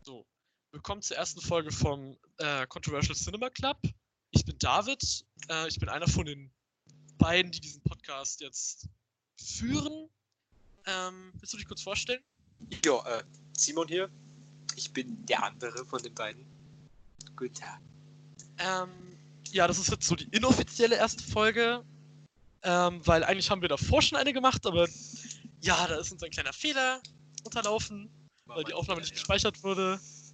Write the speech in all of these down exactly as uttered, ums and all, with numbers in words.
So, willkommen zur ersten Folge vom äh, Controversial Cinema Club. Ich bin David, äh, ich bin einer von den beiden, die diesen Podcast jetzt führen. Ähm, willst du dich kurz vorstellen? Ja, äh, Simon hier. Ich bin der andere von den beiden. Guten Tag. Ähm, ja, das ist jetzt so die inoffizielle erste Folge, ähm, weil eigentlich haben wir davor schon eine gemacht, aber ja, da ist uns ein kleiner Fehler unterlaufen, War weil die mein Aufnahme Fehler, nicht ja. gespeichert wurde.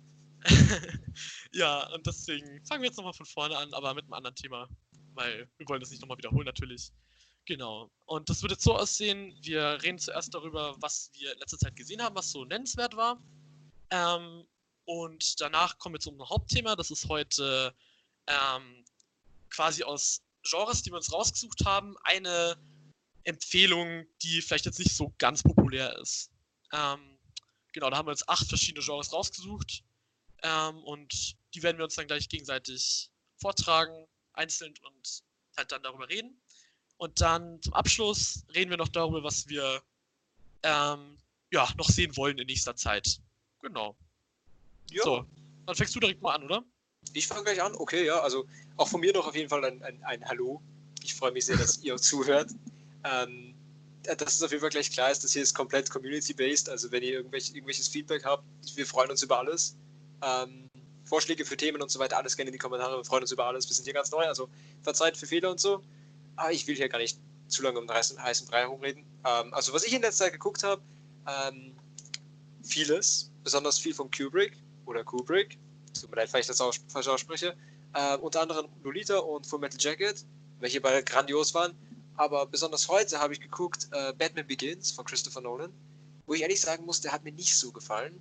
Ja, und deswegen fangen wir jetzt nochmal von vorne an, aber mit einem anderen Thema, weil wir wollen das nicht nochmal wiederholen natürlich. Genau. Und das wird jetzt so aussehen, wir reden zuerst darüber, was wir in letzter Zeit gesehen haben, was so nennenswert war. Ähm, und danach kommen wir zum Hauptthema, das ist heute ähm, quasi aus Genres, die wir uns rausgesucht haben, eine Empfehlung, die vielleicht jetzt nicht so ganz populär ist. Ähm, genau, da haben wir uns acht verschiedene Genres rausgesucht. Ähm, und die werden wir uns dann gleich gegenseitig vortragen, einzeln und halt dann darüber reden. Und dann zum Abschluss reden wir noch darüber, was wir ähm, ja, noch sehen wollen in nächster Zeit. Genau. Ja, So, dann fängst du direkt mal an, oder? ich fange gleich an. Okay, ja, also auch von mir noch auf jeden Fall ein, ein, ein Hallo. Ich freue mich sehr, dass ihr zuhört. Ähm, dass es auf jeden Fall gleich klar ist, dass hier ist komplett community-based. Also wenn ihr irgendwelch, irgendwelches Feedback habt, wir freuen uns über alles. Ähm, Vorschläge für Themen und so weiter, alles gerne in die Kommentare. Wir freuen uns über alles. Wir sind hier ganz neu, also verzeiht für Fehler und so. Aber ich will hier gar nicht zu lange um den heißen, heißen Brei herumreden. Ähm, also was ich in letzter Zeit geguckt habe, ähm, vieles, besonders viel von Kubrick oder Kubrick. Tut mir leid, weil ich das auch falsch ausspreche. Äh, unter anderem Lolita und Full Metal Jacket, welche beide grandios waren. Aber besonders heute habe ich geguckt äh, Batman Begins von Christopher Nolan, wo ich ehrlich sagen muss, der hat mir nicht so gefallen.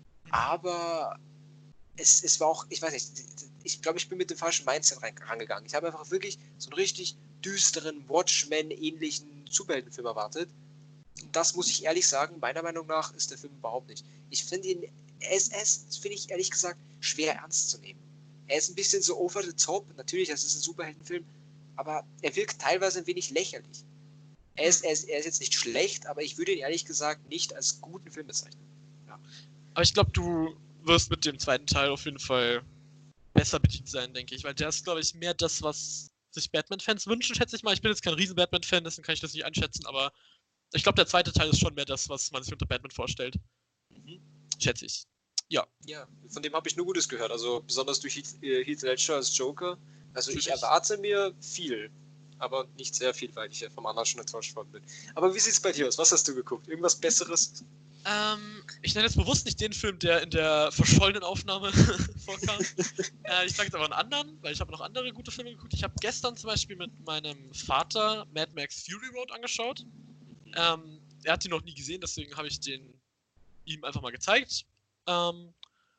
Aber es, es war auch, ich weiß nicht, ich glaube, ich bin mit dem falschen Mindset rangegangen. Ich habe einfach wirklich so einen richtig düsteren, Watchmen-ähnlichen Superheldenfilm erwartet. Und das muss ich ehrlich sagen, meiner Meinung nach ist der Film überhaupt nicht. Ich finde ihn, er ist, er ist finde ich ehrlich gesagt, schwer ernst zu nehmen. Er ist ein bisschen so over the top, natürlich, es ist ein Superheldenfilm, aber er wirkt teilweise ein wenig lächerlich. Er ist, er ist, er ist jetzt nicht schlecht, aber ich würde ihn ehrlich gesagt nicht als guten Film bezeichnen. Ja. Aber ich glaube, du wirst mit dem zweiten Teil auf jeden Fall besser bedient sein, denke ich, weil der ist, glaube ich, mehr das, was sich Batman-Fans wünschen, schätze ich mal. Ich bin jetzt kein riesen Batman-Fan, deswegen kann ich das nicht einschätzen, aber ich glaube, der zweite Teil ist schon mehr das, was man sich unter Batman vorstellt. Mhm. Schätze ich. Ja. Ja, von dem habe ich nur Gutes gehört, also besonders durch Heath, äh, Heath Ledger als Joker. Also Natürlich. ich erwarte mir viel, aber nicht sehr viel, weil ich ja vom anderen schon enttäuscht worden bin. Aber wie sieht es bei dir aus? Was hast du geguckt? Irgendwas Besseres? Ähm, ich nenne jetzt bewusst nicht den Film, der in der verschollenen Aufnahme vorkam. äh, ich sage jetzt aber einen anderen, weil ich habe noch andere gute Filme geguckt. Ich habe gestern zum Beispiel mit meinem Vater Mad Max Fury Road angeschaut. Ähm, er hat ihn noch nie gesehen, deswegen habe ich den ihm einfach mal gezeigt. Ähm,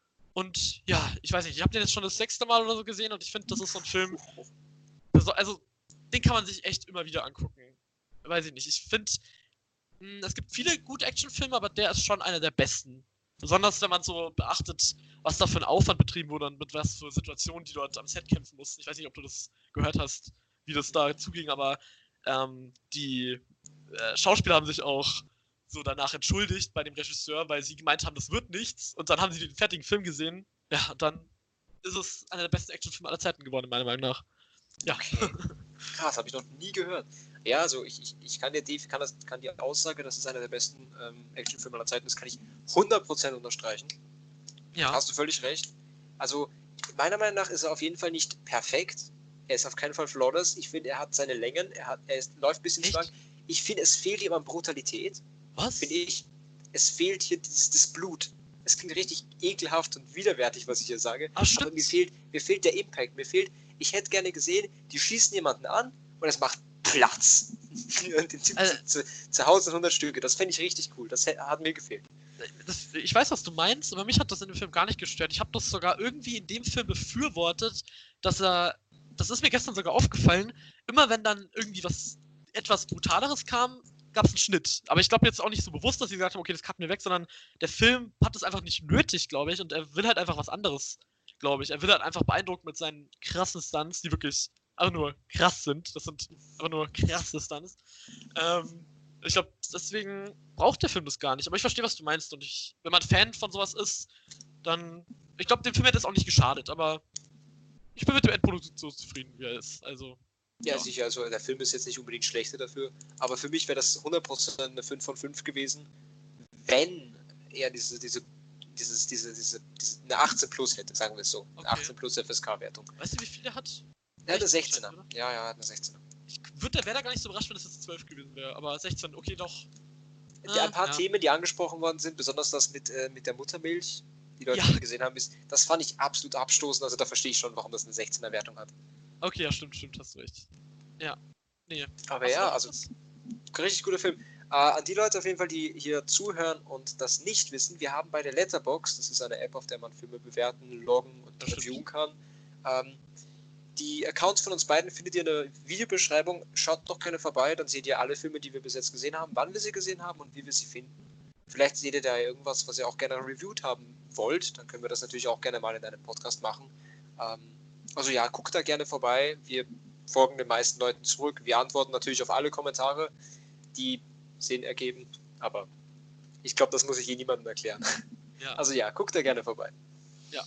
und ja, ich weiß nicht, ich habe den jetzt schon das sechste Mal oder so gesehen und ich finde, das ist so ein Film, also, also den kann man sich echt immer wieder angucken. Weiß ich nicht, ich finde, es gibt viele gute Actionfilme, aber der ist schon einer der besten. Besonders wenn man so beachtet, was da für ein Aufwand betrieben wurde und mit was für Situationen, die dort am Set kämpfen mussten. Ich weiß nicht, ob du das gehört hast, wie das da zuging, aber ähm, die äh, Schauspieler haben sich auch so danach entschuldigt bei dem Regisseur, weil sie gemeint haben, das wird nichts. Und dann haben sie den fertigen Film gesehen. Ja, und dann ist es einer der besten Actionfilme aller Zeiten geworden, meiner Meinung nach. Ja. Okay. Krass, habe ich noch nie gehört. Ja, also ich, ich, ich kann, dir die, kann, das, kann die Aussage, dass es einer der besten ähm, Actionfilme aller Zeiten ist, kann ich hundert Prozent unterstreichen. Ja. Hast du völlig recht. Also meiner Meinung nach ist er auf jeden Fall nicht perfekt. Er ist auf keinen Fall flawless. Ich finde, er hat seine Längen, er, hat, er ist, läuft ein bisschen zu lang. Ich finde, es fehlt ihm an Brutalität. Was? Finde ich. Es fehlt hier dieses, das Blut. Es klingt richtig ekelhaft und widerwärtig, was ich hier sage. Ach, stimmt. Aber mir fehlt, mir fehlt der Impact. Mir fehlt, ich hätte gerne gesehen, die schießen jemanden an und es macht Platz. Und den Typen Also, zu, zu, zu Hause in hundert Stücke. Das fände ich richtig cool. Das hat, hat mir gefehlt. Das, ich weiß, was du meinst, aber mich hat das in dem Film gar nicht gestört. Ich habe das sogar irgendwie in dem Film befürwortet, dass er, das ist mir gestern sogar aufgefallen, immer wenn dann irgendwie was etwas Brutaleres kam, gab es einen Schnitt. Aber ich glaube jetzt auch nicht so bewusst, dass sie gesagt haben, okay, das cutten wir weg, sondern der Film hat es einfach nicht nötig, glaube ich, und er will halt einfach was anderes, glaube ich. Er will halt einfach beeindrucken mit seinen krassen Stunts, die wirklich einfach nur krass sind. Das sind einfach nur krasse Stunts. Ähm, Ich glaube, deswegen braucht der Film das gar nicht. Aber ich verstehe, was du meinst. Und ich, wenn man Fan von sowas ist, dann, ich glaube, dem Film hätte es auch nicht geschadet, aber ich bin mit dem Endprodukt so zufrieden, wie er ist, also. Ja, ja, sicher, also der Film ist jetzt nicht unbedingt schlechter dafür, aber für mich wäre das hundert Prozent eine fünf von fünf gewesen, wenn er diese, diese, dieses, diese, diese, diese, eine achtzehn plus hätte, sagen wir es so, eine okay. achtzehn plus F S K-Wertung. Weißt du, wie viel der hat? Er hat eine sechzehner. Ja, ja, er hat eine sechzehner. Ich würde, der wäre da gar nicht so überrascht, wenn es jetzt zwölf gewesen wäre, aber sechzehn, okay, doch. Ah, ein paar ja. Themen, die angesprochen worden sind, besonders das mit, äh, mit der Muttermilch, die Leute ja. gesehen haben, ist, das fand ich absolut abstoßend, also da verstehe ich schon, warum das eine sechzehner Wertung hat. Okay, ja, stimmt, stimmt, hast du recht. Ja, nee. Aber hast ja, also, richtig guter Film. Äh, an die Leute auf jeden Fall, die hier zuhören und das nicht wissen, wir haben bei der Letterboxd, das ist eine App, auf der man Filme bewerten, loggen und das reviewen kann, ähm, die Accounts von uns beiden findet ihr in der Videobeschreibung. Schaut doch gerne vorbei, dann seht ihr alle Filme, die wir bis jetzt gesehen haben, wann wir sie gesehen haben und wie wir sie finden. Vielleicht seht ihr da irgendwas, was ihr auch gerne reviewed haben wollt. Dann können wir das natürlich auch gerne mal in einem Podcast machen. Ähm, also ja, guckt da gerne vorbei. Wir folgen den meisten Leuten zurück. Wir antworten natürlich auf alle Kommentare, die Sinn ergeben. Aber ich glaube, das muss ich eh niemandem erklären. Ja. Also ja, guckt da gerne vorbei. Ja.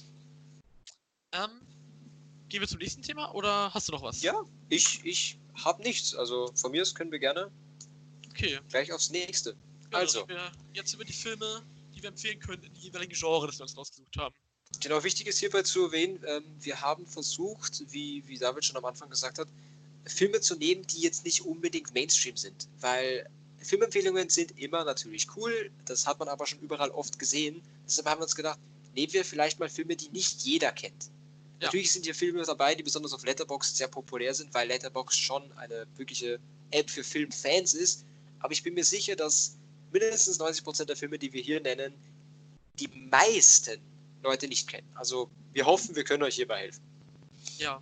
Ähm... Gehen wir zum nächsten Thema oder hast du noch was? Ja, ich, ich habe nichts. Also von mir aus können wir gerne okay. gleich aufs nächste. Genau, also. Wir jetzt über die Filme, die wir empfehlen können, in die jeweiligen Genre, das wir uns rausgesucht haben. Genau, wichtig ist hierbei zu erwähnen, ähm, wir haben versucht, wie, wie David schon am Anfang gesagt hat, Filme zu nehmen, die jetzt nicht unbedingt Mainstream sind. Weil Filmempfehlungen sind immer natürlich cool, das hat man aber schon überall oft gesehen. Deshalb haben wir uns gedacht, nehmen wir vielleicht mal Filme, die nicht jeder kennt. Ja. Natürlich sind hier Filme dabei, die besonders auf Letterboxd sehr populär sind, weil Letterboxd schon eine wirkliche App für Filmfans ist. Aber ich bin mir sicher, dass mindestens neunzig Prozent der Filme, die wir hier nennen, die meisten Leute nicht kennen. Also wir hoffen, wir können euch hierbei helfen. Ja.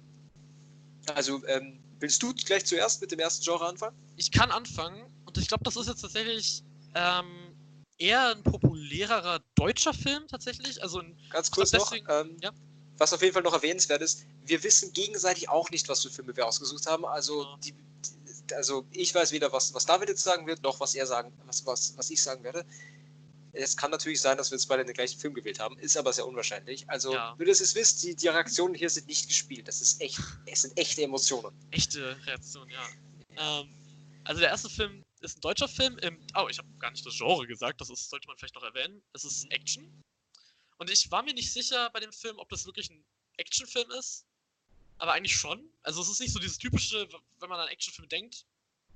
Also ähm, willst du gleich zuerst mit dem ersten Genre anfangen? Ich kann anfangen und ich glaube, das ist jetzt tatsächlich ähm, eher ein populärerer deutscher Film tatsächlich. Also ein, Ganz kurz noch, deswegen, ähm, ja? Was auf jeden Fall noch erwähnenswert ist, wir wissen gegenseitig auch nicht, was für Filme wir ausgesucht haben. Also, ja. die, die, also ich weiß weder, was, was David jetzt sagen wird, noch was er sagen, was, was, was ich sagen werde. Es kann natürlich sein, dass wir jetzt beide den gleichen Film gewählt haben, ist aber sehr unwahrscheinlich. Also, ja. Nur dass ihr es wisst, die, die Reaktionen hier sind nicht gespielt. Das ist echt, es sind echte Emotionen. Echte Reaktionen, ja. ja. Ähm, also der erste Film ist ein deutscher Film. Im, oh, ich habe gar nicht das Genre gesagt, das ist, sollte man vielleicht noch erwähnen. Es ist Action. Und ich war mir nicht sicher bei dem Film, ob das wirklich ein Actionfilm ist. Aber eigentlich schon. Also es ist nicht so dieses typische, wenn man an Actionfilm denkt.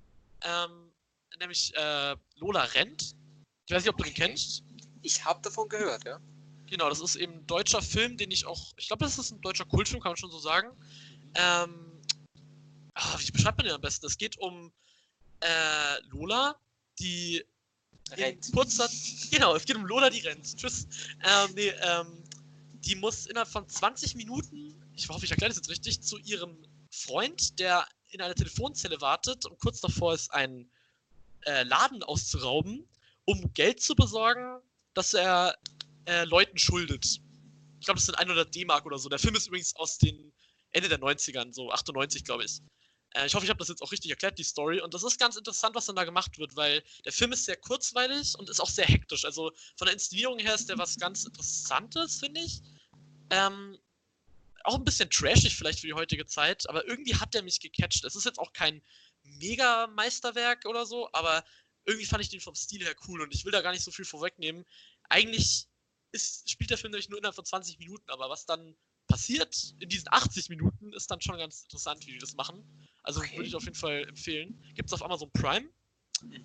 Ähm, nämlich äh, Lola rennt. Ich weiß nicht, ob du okay. den kennst. Ich habe davon gehört, ja. Genau, das ist eben ein deutscher Film, den ich auch... Ich glaube, das ist ein deutscher Kultfilm, kann man schon so sagen. Ähm, ach, wie beschreibt man den am besten? Es geht um äh, Lola, die... rennt. Kurzer, genau, es geht um Lola, die rennt. Tschüss. Ähm, nee, ähm, die muss innerhalb von zwanzig Minuten, ich hoffe, ich erkläre das jetzt richtig, zu ihrem Freund, der in einer Telefonzelle wartet und kurz davor ist, einen äh, Laden auszurauben, um Geld zu besorgen, das er äh, Leuten schuldet. Ich glaube, das sind hundert D-Mark oder so. Der Film ist übrigens aus den Ende der neunzigern, so achtundneunzig, glaube ich. Ich hoffe, ich habe das jetzt auch richtig erklärt, die Story. Und das ist ganz interessant, was dann da gemacht wird, weil der Film ist sehr kurzweilig und ist auch sehr hektisch. Also von der Inszenierung her ist der was ganz Interessantes, finde ich. Ähm, auch ein bisschen trashig vielleicht für die heutige Zeit, aber irgendwie hat der mich gecatcht. Es ist jetzt auch kein Mega-Meisterwerk oder so, aber irgendwie fand ich den vom Stil her cool und ich will da gar nicht so viel vorwegnehmen. Eigentlich ist, spielt der Film nämlich nur innerhalb von zwanzig Minuten, aber was dann passiert in diesen achtzig Minuten ist dann schon ganz interessant, wie die das machen. Also okay. Würde ich auf jeden Fall empfehlen. Gibt's auf Amazon Prime. Mhm.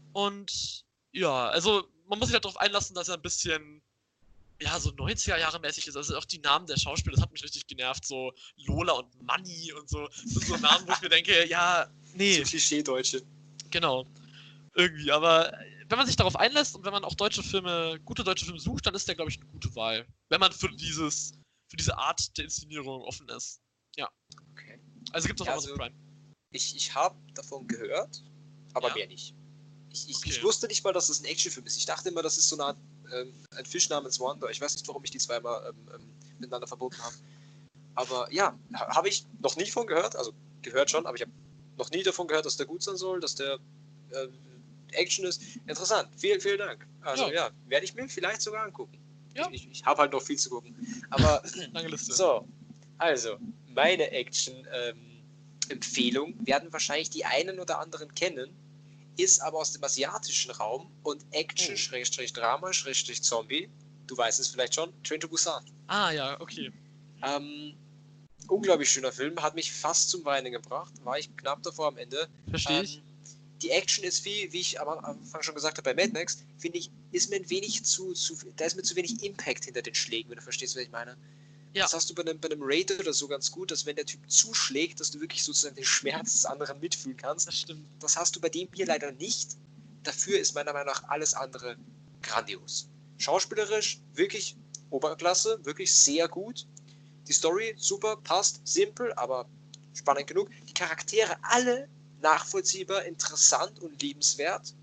Und ja, also man muss sich halt darauf einlassen, dass er ein bisschen, ja, so neunziger Jahre mäßig ist. Also auch die Namen der Schauspieler, das hat mich richtig genervt. So Lola und Manni und so. Das sind so Namen, wo ich mir denke, ja, nee. So Klischee-Deutsche. Genau. Irgendwie, aber wenn man sich darauf einlässt und wenn man auch deutsche Filme, gute deutsche Filme sucht, dann ist der, glaube ich, eine gute Wahl. Wenn man für dieses, für diese Art der Inszenierung offen ist. Ja. Okay. Also gibt es auf ja, Amazon also, Prime. Ich, ich habe davon gehört, aber ja. mehr nicht. Ich, ich, okay. ich wusste nicht mal, dass das ein Actionfilm ist. Ich dachte immer, das ist so eine Art, ähm, ein Fisch namens Wanda. Ich weiß nicht, warum ich die zweimal ähm, ähm, miteinander verbunden habe. Aber ja, ha, habe ich noch nie von gehört. Also gehört schon, aber ich habe noch nie davon gehört, dass der gut sein soll, dass der äh, Action ist. Interessant. Vielen, vielen Dank. Also ja, ja werde ich mir vielleicht sogar angucken. Ja. Ich, ich habe halt noch viel zu gucken. Aber Lange Liste. so, also, meine Action-Empfehlung ähm, werden wahrscheinlich die einen oder anderen kennen, ist aber aus dem asiatischen Raum und Action, Oh. Schrägstrich Drama, Schrägstrich Zombie. Du weißt es vielleicht schon, Train to Busan. Ah, ja, okay. Ähm, unglaublich schöner Film, hat mich fast zum Weinen gebracht, war ich knapp davor am Ende. Verstehe ich. Ähm, die Action ist wie, wie ich am Anfang schon gesagt habe bei Mad Max, finde ich, ist mir ein wenig zu, zu, da ist mir zu wenig Impact hinter den Schlägen, wenn du verstehst, was ich meine. Ja. Das hast du bei einem, bei einem Raid oder so ganz gut, dass wenn der Typ zuschlägt, dass du wirklich sozusagen den Schmerz des anderen mitfühlen kannst. Das stimmt. Das hast du bei dem hier leider nicht. Dafür ist meiner Meinung nach alles andere grandios. Schauspielerisch wirklich Oberklasse, wirklich sehr gut. Die Story super, passt, simpel, aber spannend genug. Die Charaktere alle nachvollziehbar, interessant und liebenswert.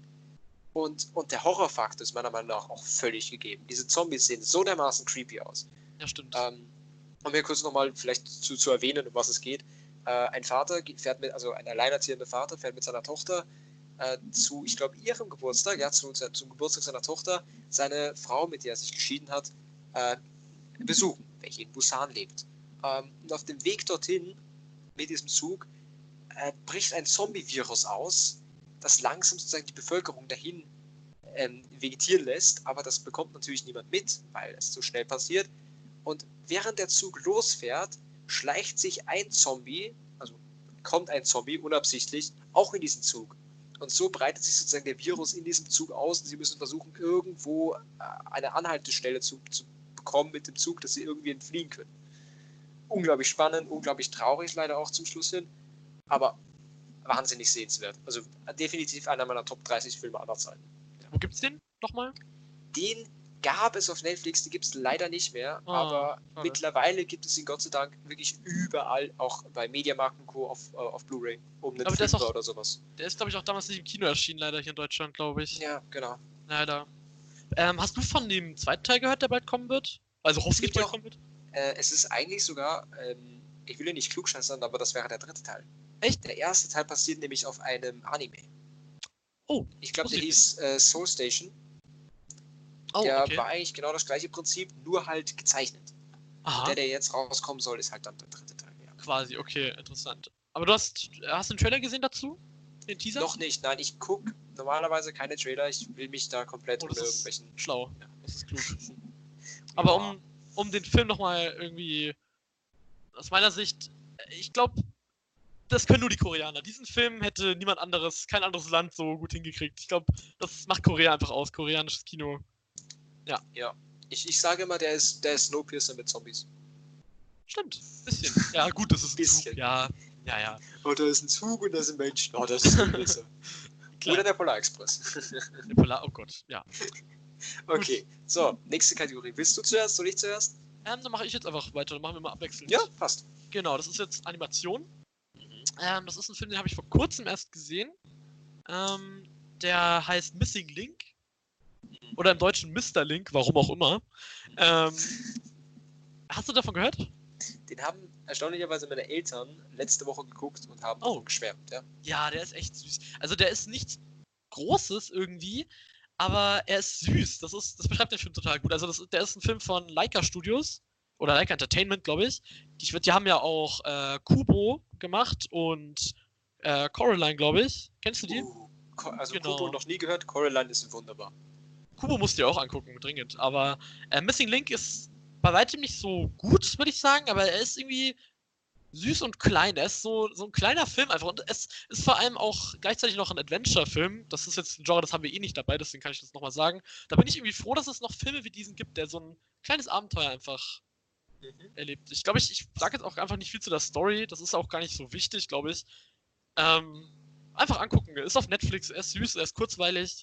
Und, und der Horrorfaktor ist meiner Meinung nach auch völlig gegeben. Diese Zombies sehen so dermaßen creepy aus. Ja, stimmt. Ähm, um hier kurz nochmal vielleicht zu, zu erwähnen, um was es geht. Äh, ein Vater fährt mit, also ein alleinerziehender Vater fährt mit seiner Tochter äh, zu, ich glaube, ihrem Geburtstag, ja, zu, zum Geburtstag seiner Tochter, seine Frau, mit der er sich geschieden hat, äh, besuchen, welche in Busan lebt. Ähm, und auf dem Weg dorthin, mit diesem Zug, äh, bricht ein Zombie-Virus aus, das langsam sozusagen die Bevölkerung dahin ähm, vegetieren lässt, aber das bekommt natürlich niemand mit, weil es so schnell passiert. Und während der Zug losfährt, schleicht sich ein Zombie, also kommt ein Zombie unabsichtlich, auch in diesen Zug. Und so breitet sich sozusagen der Virus in diesem Zug aus und sie müssen versuchen, irgendwo eine Anhaltestelle zu, zu bekommen mit dem Zug, dass sie irgendwie entfliehen können. Unglaublich spannend, unglaublich traurig leider auch zum Schluss hin, aber wahnsinnig sehenswert. Also definitiv einer meiner Top dreißig Filme aller Zeiten. Wo gibt's den nochmal? Den gab es auf Netflix, die gibt es leider nicht mehr, Oh, aber schade. mittlerweile gibt es ihn Gott sei Dank wirklich überall, auch bei Mediamarkt und Co. auf, äh, auf Blu-ray, um einen Aber der ist Fünfer auch- oder sowas. Der ist, glaube ich, auch damals nicht im Kino erschienen, leider hier in Deutschland, glaube ich. Ja, genau. Leider. Ähm, hast du von dem zweiten Teil gehört, der bald kommen wird? Also hoffentlich gibt bald ja auch- kommen wird? Äh, es ist eigentlich sogar, ähm, ich will ja nicht klugscheißern, aber das wäre der dritte Teil. Echt? Der erste Teil passiert nämlich auf einem Anime. Oh, Ich glaube, der wusste ich hieß äh, Soul Station. oh, Der okay. war eigentlich genau das gleiche Prinzip, nur halt gezeichnet. Aha, Der, der jetzt rauskommen soll, ist halt dann der dritte Teil. Ja. quasi, okay, interessant. Aber du hast, hast du den Trailer gesehen dazu? Den Teaser? Noch nicht, nein, ich gucke normalerweise keine Trailer, ich will mich da komplett Oh, ohne das ist irgendwelchen. schlau. Das ist klug. Aber Ja. um, um den Film nochmal irgendwie, aus meiner Sicht, ich glaube, das können nur die Koreaner. Diesen Film hätte niemand anderes, kein anderes Land so gut hingekriegt. Ich glaube, das macht Korea einfach aus, koreanisches Kino. Ja. Ich, ich sage immer, der ist, der ist Snowpiercer mit Zombies. Stimmt, bisschen. Ja, gut, das ist ein Bisschen. Zug. Ja, ja, ja. Oh, da ist ein Zug und da sind Menschen. Oh, das ist Snowpiercer. Klar. Oder der Polar Express. Der Polar, oh Gott, ja. Okay, so, nächste Kategorie. Willst du zuerst, soll ich zuerst? Ähm, dann mache ich jetzt einfach weiter, dann machen wir mal abwechselnd. Ja, passt. Genau, das ist jetzt Animation. Ähm, das ist ein Film, den habe ich vor kurzem erst gesehen. Ähm, der heißt Missing Link. Oder im Deutschen Mister Link, warum auch immer. Ähm, hast du davon gehört? Den haben erstaunlicherweise meine Eltern letzte Woche geguckt und haben Oh. davon geschwärmt, ja. Ja, der ist echt süß. Also der ist nichts Großes irgendwie, aber er ist süß. Das ist, das beschreibt den Film total gut. Also das, der ist ein Film von Leica Studios oder Leica Entertainment, glaube ich. Die, die haben ja auch äh, Kubo gemacht und äh, Coraline, glaube ich. Kennst du die? Uh, Ko- also Genau. Kubo noch nie gehört, Coraline ist wunderbar. Kubo musst du dir auch angucken, dringend. Aber äh, Missing Link ist bei weitem nicht so gut, würde ich sagen, aber er ist irgendwie süß und klein. Er ist so, so ein kleiner Film einfach. Und es ist vor allem auch gleichzeitig noch ein Adventure-Film. Das ist jetzt ein Genre, das haben wir eh nicht dabei, deswegen kann ich das nochmal sagen. Da bin ich irgendwie froh, dass es noch Filme wie diesen gibt, der so ein kleines Abenteuer einfach Mhm. erlebt. Ich glaube, ich, ich sage jetzt auch einfach nicht viel zu der Story. Das ist auch gar nicht so wichtig, glaube ich. Ähm, einfach angucken. Ist auf Netflix, er ist süß, er ist kurzweilig.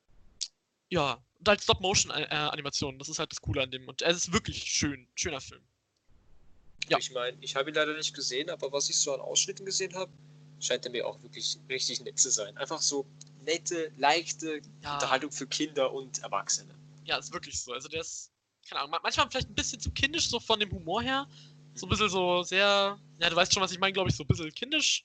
Ja, und halt Stop-Motion-Animation. Das ist halt das Coole an dem. Und er ist wirklich schön. Schöner Film. Ja. Ich meine, ich habe ihn leider nicht gesehen, aber was ich so an Ausschnitten gesehen habe, scheint er mir auch wirklich richtig nett zu sein. Einfach so nette, leichte Ja. Unterhaltung für Kinder und Erwachsene. Ja, ist wirklich so. Also der ist, keine Ahnung, ma- manchmal vielleicht ein bisschen zu kindisch, so von dem Humor her. So ein bisschen so sehr, ja, du weißt schon, was ich meine, glaube ich, so ein bisschen kindisch,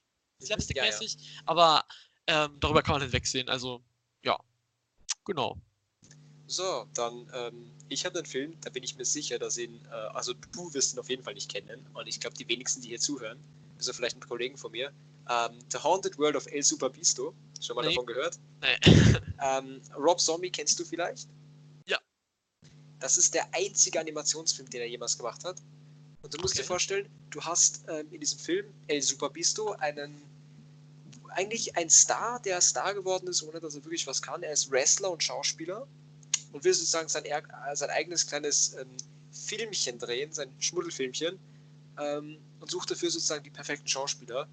slapstick-mäßig. Aber ähm, darüber kann man hinwegsehen. Also, ja, genau. So, dann, ähm, ich habe einen Film, da bin ich mir sicher, dass ihn, äh, also du wirst ihn auf jeden Fall nicht kennen. Und ich glaube, die wenigsten, die hier zuhören, also vielleicht ein Kollegen von mir, ähm, The Haunted World of El Superbeasto. Schon mal Nee. davon gehört? Nee. Ähm, Rob Zombie kennst du vielleicht? Ja. Das ist der einzige Animationsfilm, den er jemals gemacht hat. Und du musst Okay. dir vorstellen, du hast ähm, in diesem Film El Superbeasto einen, eigentlich ein Star, der Star geworden ist, ohne dass er wirklich was kann. Er ist Wrestler und Schauspieler und will sozusagen sein, sein eigenes kleines ähm, Filmchen drehen, sein Schmuddelfilmchen, ähm, und sucht dafür sozusagen die perfekten Schauspieler.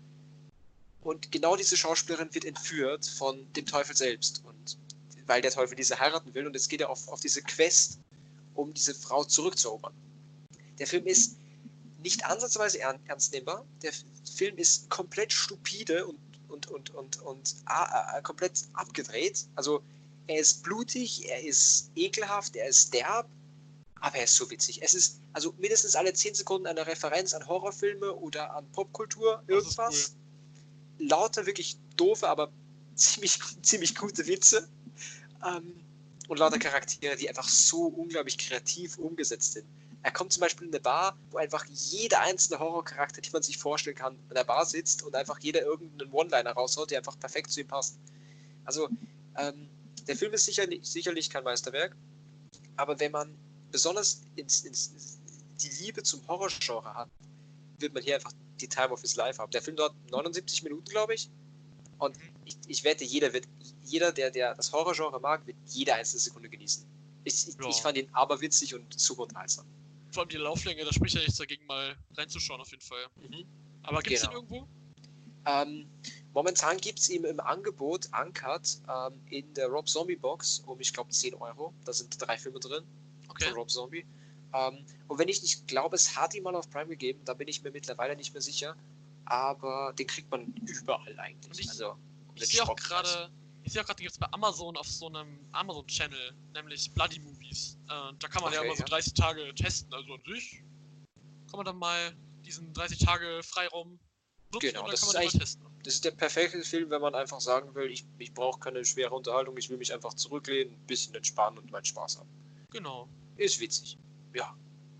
Und genau diese Schauspielerin wird entführt von dem Teufel selbst. Und weil der Teufel diese heiraten will. Und jetzt geht er auf, auf diese Quest, um diese Frau zurückzuerobern. Der Film ist nicht ansatzweise ernst nehmbar. Der Film ist komplett stupide und, und, und, und, und äh, komplett abgedreht. Also er ist blutig, er ist ekelhaft, er ist derb, aber er ist so witzig. Es ist also mindestens alle zehn Sekunden eine Referenz an Horrorfilme oder an Popkultur, irgendwas. Cool. Lauter wirklich doofe, aber ziemlich, ziemlich gute Witze. Ähm, und lauter Charaktere, die einfach so unglaublich kreativ umgesetzt sind. Er kommt zum Beispiel in eine Bar, wo einfach jeder einzelne Horrorcharakter, die man sich vorstellen kann, in der Bar sitzt und einfach jeder irgendeinen One-Liner raushaut, der einfach perfekt zu ihm passt. Also, ähm, der Film ist sicherlich, sicherlich kein Meisterwerk, aber wenn man besonders ins, ins, die Liebe zum Horrorgenre hat, wird man hier einfach die Time of his life haben. Der Film dauert neunundsiebzig Minuten, glaube ich. Und ich, ich wette, jeder wird, jeder, der, der das Horrorgenre mag, wird jede einzelne Sekunde genießen. Ich, ich, ja. ich fand ihn aber witzig und super unterhaltsam. Vor allem die Lauflänge, da spricht ja nichts dagegen, mal reinzuschauen auf jeden Fall. Mhm. Aber gibt es genau. den irgendwo? Ähm, momentan gibt es ihn im Angebot, Uncut, ähm, in der Rob Zombie Box um, ich glaube, zehn Euro. Da sind drei Filme drin okay. von Rob Zombie. Ähm, und wenn ich nicht glaube, es hat ihn mal auf Prime gegeben, da bin ich mir mittlerweile nicht mehr sicher. Aber den kriegt man überall eigentlich. Und ich, also, ich sehe auch gerade, ich sehe auch gerade, gibt es bei Amazon auf so einem Amazon-Channel, nämlich Bloody Movies. Äh, da kann man okay, ja immer so dreißig ja. Tage testen. Also an sich kann man dann mal diesen dreißig Tage Freiraum nutzen genau, und dann das kann ist man den mal testen. Das ist der perfekte Film, wenn man einfach sagen will, ich, ich brauche keine schwere Unterhaltung, ich will mich einfach zurücklehnen, ein bisschen entspannen und meinen Spaß haben. Genau. Ist witzig. Ja.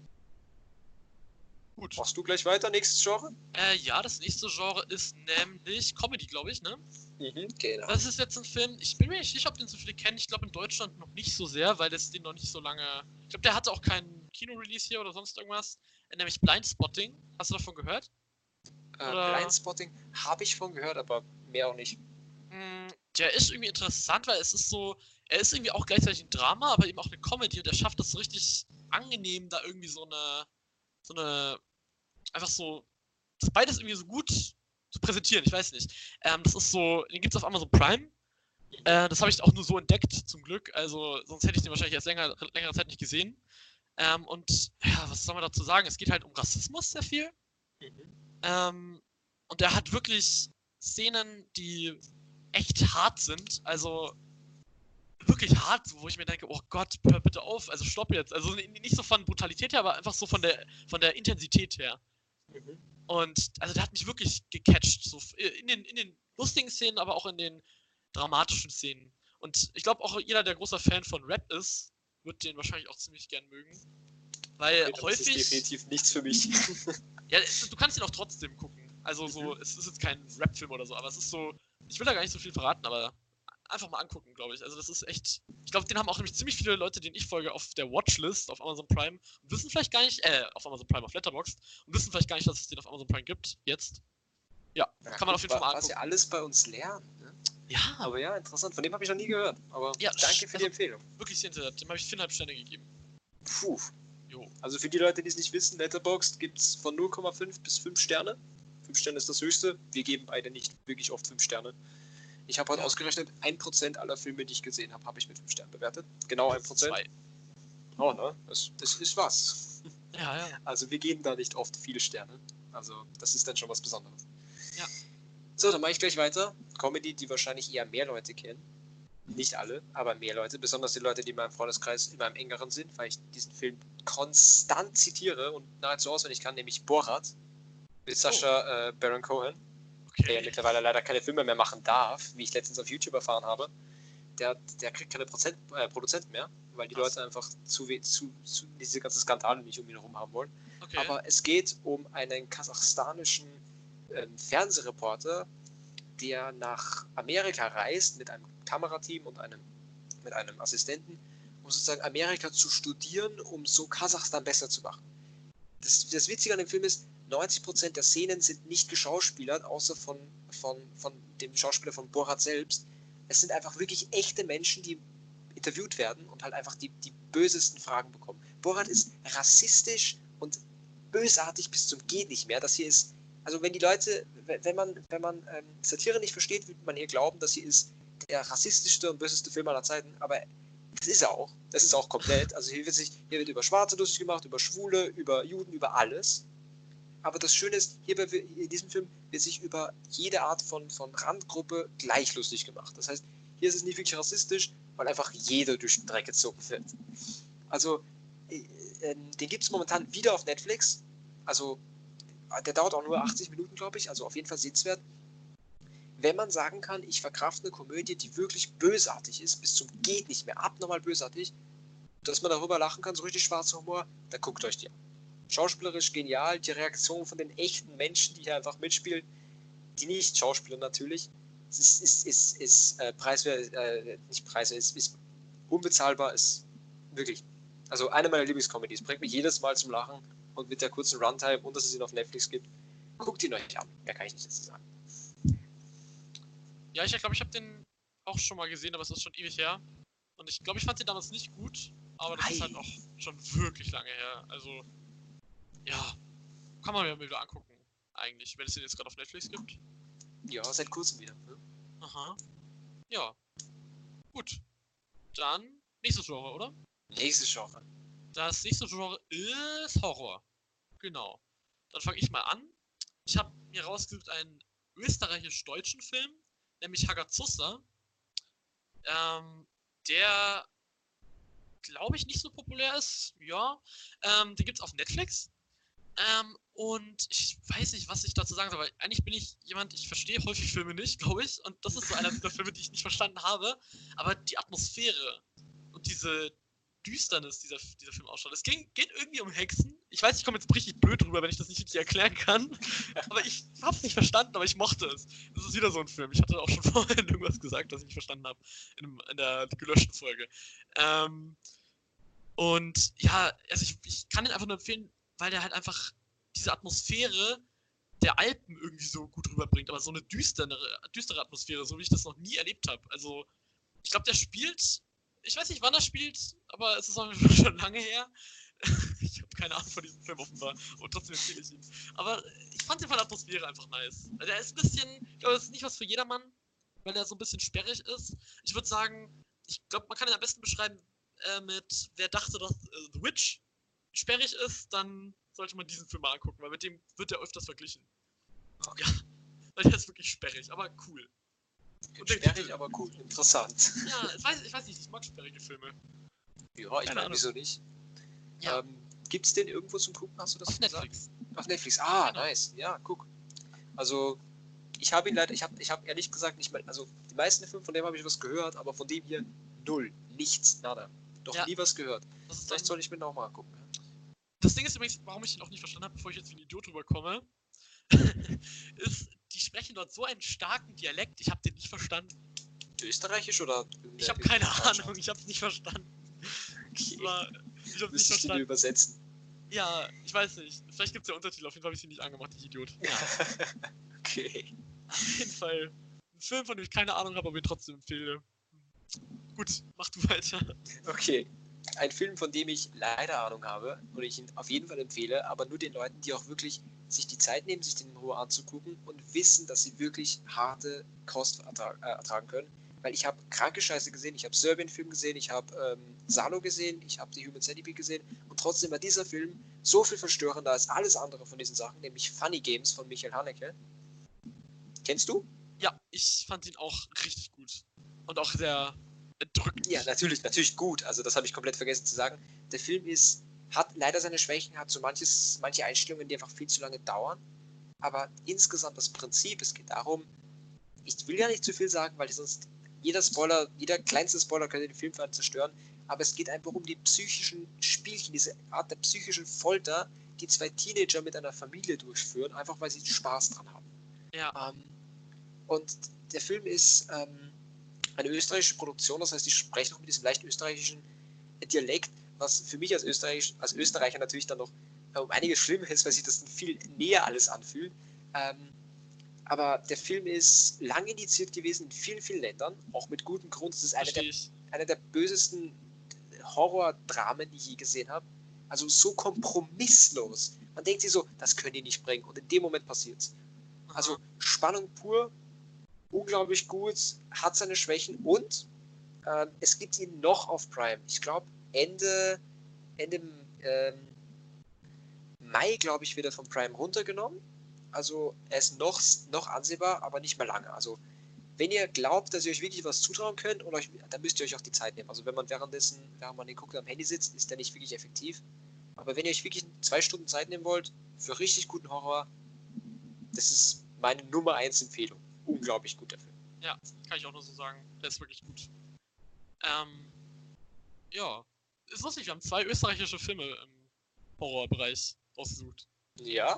Gut. Machst du gleich weiter, nächstes Genre? Äh, ja, das nächste Genre ist nämlich Comedy, glaube ich, ne? Mhm, genau. Das ist jetzt ein Film, ich bin mir nicht sicher, ob den so viele kennen. Ich glaube in Deutschland noch nicht so sehr, weil es den noch nicht so lange... Ich glaube, der hatte auch keinen Kino-Release hier oder sonst irgendwas. Nämlich Blindspotting. Hast du davon gehört? Äh, Blindspotting habe ich von gehört, aber mehr auch nicht. Der ist irgendwie interessant, weil es ist so... Er ist irgendwie auch gleichzeitig ein Drama, aber eben auch eine Comedy und er schafft das so richtig angenehm, da irgendwie so eine... So eine... Einfach so... Das beides irgendwie so gut zu präsentieren, ich weiß nicht. Ähm, das ist so... Den gibt's auf Amazon Prime. Äh, das habe ich auch nur so entdeckt, zum Glück. Also, sonst hätte ich den wahrscheinlich erst länger, längere Zeit nicht gesehen. Ähm, und, ja, was soll man dazu sagen? Es geht halt um Rassismus sehr viel. Mhm. Ähm, und der hat wirklich Szenen, die echt hart sind. Also, wirklich hart, wo ich mir denke, oh Gott, hör bitte auf. Also, stopp jetzt. Also, nicht so von Brutalität her, aber einfach so von der, von der Intensität her. Mhm. Und, also, der hat mich wirklich gecatcht. So in den, in den lustigen Szenen, aber auch in den dramatischen Szenen. Und ich glaube auch jeder, der großer Fan von Rap ist, wird den wahrscheinlich auch ziemlich gern mögen. Weil okay, häufig... Das ist definitiv nichts für mich. Ja, es, du kannst ihn auch trotzdem gucken. Also so, mhm. es ist jetzt kein Rap-Film oder so, aber es ist so... Ich will da gar nicht so viel verraten, aber einfach mal angucken, glaube ich. Also das ist echt... Ich glaube, den haben auch nämlich ziemlich viele Leute, denen ich folge, auf der Watchlist auf Amazon Prime und wissen vielleicht gar nicht... Äh, auf Amazon Prime, auf Letterboxd und wissen vielleicht gar nicht, dass es den auf Amazon Prime gibt, jetzt. Ja, ja kann man auf jeden Fall mal angucken. Was ja alles bei uns lernen, ne? Ja. Aber ja, interessant. Von dem habe ich noch nie gehört. Aber ja, danke für also die Empfehlung. Wirklich sehenswert. Dem habe ich viereinhalb Sterne gegeben. Puh. Jo. Also für die Leute, die es nicht wissen, Letterboxd gibt es von null Komma fünf bis fünf Sterne. fünf Sterne ist das höchste. Wir geben beide nicht wirklich oft fünf Sterne. Ich habe heute ja. ausgerechnet, ein Prozent aller Filme, die ich gesehen habe, habe ich mit fünf Sternen bewertet. Genau ein Prozent. Oh, ne? Das, das ist was. Ja, ja. Also wir geben da nicht oft viele Sterne. Also das ist dann schon was Besonderes. Ja. So, dann mache ich gleich weiter. Comedy, die wahrscheinlich eher mehr Leute kennen. Nicht alle, aber mehr Leute. Besonders die Leute, die in meinem Freundeskreis in meinem engeren sind, weil ich diesen Film konstant zitiere und nahezu auswendig kann, nämlich Borat mit Sacha oh. äh, Baron Cohen, okay. der ja mittlerweile leider keine Filme mehr machen darf, wie ich letztens auf YouTube erfahren habe. Der, der kriegt keine Prozent, äh, Produzenten mehr, weil die Krass. Leute einfach zu, we- zu, zu diese ganzen Skandale nicht um ihn herum haben wollen. Okay. Aber es geht um einen kasachstanischen ähm, Fernsehreporter, der nach Amerika reist mit einem Kamerateam und einem, mit einem Assistenten, um sozusagen Amerika zu studieren, um so Kasachstan besser zu machen. Das, das Witzige an dem Film ist, neunzig Prozent der Szenen sind nicht geschauspielert, außer von, von, von dem Schauspieler von Borat selbst. Es sind einfach wirklich echte Menschen, die interviewt werden und halt einfach die, die bösesten Fragen bekommen. Borat ist rassistisch und bösartig bis zum geht nicht mehr. Das hier ist, also wenn die Leute, wenn man, wenn man ähm, Satire nicht versteht, würde man hier glauben, das hier ist der rassistischste und böseste Film aller Zeiten, aber das ist er auch. Das ist auch komplett. Also hier wird, sich, hier wird über Schwarze lustig gemacht, über Schwule, über Juden, über alles. Aber das Schöne ist, hier bei, in diesem Film wird sich über jede Art von, von Randgruppe gleich lustig gemacht. Das heißt, hier ist es nicht wirklich rassistisch, weil einfach jeder durch den Dreck gezogen wird. Also, äh, äh, den gibt es momentan wieder auf Netflix. Also, der dauert auch nur achtzig Minuten, glaube ich. Also auf jeden Fall sehenswert. Wenn man sagen kann, ich verkrafte eine Komödie, die wirklich bösartig ist, bis zum geht nicht mehr, abnormal bösartig, dass man darüber lachen kann, so richtig schwarzer Humor, dann guckt euch die an. Schauspielerisch genial, die Reaktion von den echten Menschen, die hier einfach mitspielen, die nicht Schauspieler natürlich, es ist, ist, ist, ist äh, preiswert, äh, nicht preiswert, ist, ist unbezahlbar, ist wirklich, also eine meiner Lieblingscomedies, bringt mich jedes Mal zum Lachen und mit der kurzen Runtime und dass es ihn auf Netflix gibt, guckt ihn euch an, mehr kann ich nicht dazu sagen. Ja, ich glaube, ich habe den auch schon mal gesehen, aber es ist schon ewig her. Und ich glaube, ich fand den damals nicht gut, aber das Ei. ist halt auch schon wirklich lange her. Also, ja, kann man mir mal wieder angucken, eigentlich, wenn es den jetzt gerade auf Netflix gibt. Ja, seit kurzem wieder. Ne? Aha. Ja. Gut. Dann nächstes Genre, oder? Nächstes Genre. Das nächste Genre ist Horror. Genau. Dann fange ich mal an. Ich habe mir rausgesucht einen österreichisch-deutschen Film, nämlich Hagazussa. Ähm, der, glaube ich, nicht so populär ist. Ja. Ähm, den gibt es auf Netflix. Ähm, und ich weiß nicht, was ich dazu sagen soll, weil eigentlich bin ich jemand, ich verstehe häufig Filme nicht, glaube ich. Und das ist so einer dieser Filme, die ich nicht verstanden habe. Aber die Atmosphäre und diese Düsternis dieser, dieser Film ausschaut. Es ging, geht irgendwie um Hexen. Ich weiß, ich komme jetzt richtig blöd drüber, wenn ich das nicht richtig erklären kann. Aber ich hab's nicht verstanden, aber ich mochte es. Das ist wieder so ein Film. Ich hatte auch schon vorhin irgendwas gesagt, was ich nicht verstanden habe. In, in der gelöschten Folge. Ähm, und ja, also ich, ich kann den einfach nur empfehlen, weil der halt einfach diese Atmosphäre der Alpen irgendwie so gut rüberbringt. Aber so eine düstere, düstere Atmosphäre, so wie ich das noch nie erlebt habe. Also, ich glaube, der spielt. Ich weiß nicht, wann er spielt, aber es ist auch schon lange her. Ich habe keine Ahnung von diesem Film offenbar und trotzdem empfehle ich ihn. Aber ich fand den von der Atmosphäre einfach nice. Der ist ein bisschen, ich glaube, das ist nicht was für jedermann, weil er so ein bisschen sperrig ist. Ich würde sagen, ich glaube, man kann ihn am besten beschreiben äh, mit, wer dachte, dass äh, The Witch sperrig ist, dann sollte man diesen Film mal angucken, weil mit dem wird er öfters verglichen. Okay. Ja, weil der ist wirklich sperrig, aber cool. Und sperrig, aber cool. Interessant. Ja, ich weiß, ich weiß nicht, ich mag sperrige Filme. Ja, ich meine, wieso nicht? Ja. Ähm, Gibt es den irgendwo zum Gucken, hast du das Auf gesagt? Netflix. Auf Netflix, ah, Genau. nice. Ja, guck. Also, ich habe ihn leider, ich habe ich hab ehrlich gesagt nicht mal, also die meisten Filme, von dem habe ich was gehört, aber von dem hier null. Nichts, nada. Doch Ja. nie was gehört. Das ist Vielleicht dann, soll ich mir noch mal gucken. das Ding ist übrigens, warum ich den auch nicht verstanden habe, bevor ich jetzt wie ein Idiot rüberkomme, ist, die sprechen dort so einen starken Dialekt, ich habe den nicht verstanden. Österreichisch oder? Ich habe keine Ahnung, ich habe es nicht verstanden. Okay. War, ich habe nicht Müsste ich den verstanden. übersetzen? Ja, ich weiß nicht. Vielleicht gibt es ja Untertitel, auf jeden Fall habe ich sie nicht angemacht, ich Idiot. Ja. Okay. Auf jeden Fall ein Film, von dem ich keine Ahnung habe, aber ihn trotzdem empfehle. Gut, mach du weiter. Okay. Ein Film, von dem ich leider Ahnung habe und ich ihn auf jeden Fall empfehle, aber nur den Leuten, die auch wirklich sich die Zeit nehmen, sich den in Ruhe anzugucken und wissen, dass sie wirklich harte Kost ertra- äh, ertragen können. Weil ich habe kranke Scheiße gesehen, ich habe Serbien-Film gesehen, ich habe ähm, Salo gesehen, ich habe The Human Centipede gesehen und trotzdem war dieser Film so viel verstörender als alles andere von diesen Sachen, nämlich Funny Games von Michael Haneke. Kennst du? Ja, ich fand ihn auch richtig gut. Und auch sehr erdrückend. Ja, natürlich, natürlich gut. Also das habe ich komplett vergessen zu sagen. Der Film ist, hat leider seine Schwächen, hat so manches, manche Einstellungen, die einfach viel zu lange dauern. Aber insgesamt das Prinzip, es geht darum, ich will ja nicht zu viel sagen, weil sonst jeder Spoiler, jeder kleinste Spoiler könnte den Film für einen zerstören. aber es geht einfach um die psychischen Spielchen, diese Art der psychischen Folter, die zwei Teenager mit einer Familie durchführen, einfach weil sie Spaß dran haben. Ja. Ähm, und der Film ist ähm, eine österreichische Produktion, das heißt, die sprechen noch mit diesem leicht österreichischen Dialekt, was für mich als, Österreich, als Österreicher natürlich dann noch äh, um einiges schlimmer ist, weil sich das dann viel näher alles anfühlt. Ähm, aber der Film ist lang indiziert gewesen in vielen, vielen Ländern, auch mit gutem Grund. Es ist eine der, eine der bösesten Horrordramen, die ich je gesehen habe. Also so kompromisslos. Man denkt sich so, das können die nicht bringen. Und in dem Moment passiert es. Also Spannung pur, unglaublich gut, hat seine Schwächen und ähm, es gibt ihn noch auf Prime. Ich glaube, Ende, Ende ähm, Mai, glaube ich, wird er von Prime runtergenommen. Also er ist noch, noch ansehbar, aber nicht mehr lange. Also wenn ihr glaubt, dass ihr euch wirklich was zutrauen könnt, und euch, dann müsst ihr euch auch die Zeit nehmen. Also wenn man währenddessen, während man den guckt, am Handy sitzt, ist der nicht wirklich effektiv. Aber wenn ihr euch wirklich zwei Stunden Zeit nehmen wollt, für richtig guten Horror, das ist meine Nummer eins Empfehlung. Unglaublich guter Film. Ja, kann ich auch nur so sagen. Der ist wirklich gut. Ähm, ja. Ist lustig, wir haben zwei österreichische Filme im Horrorbereich ausgesucht. Ja.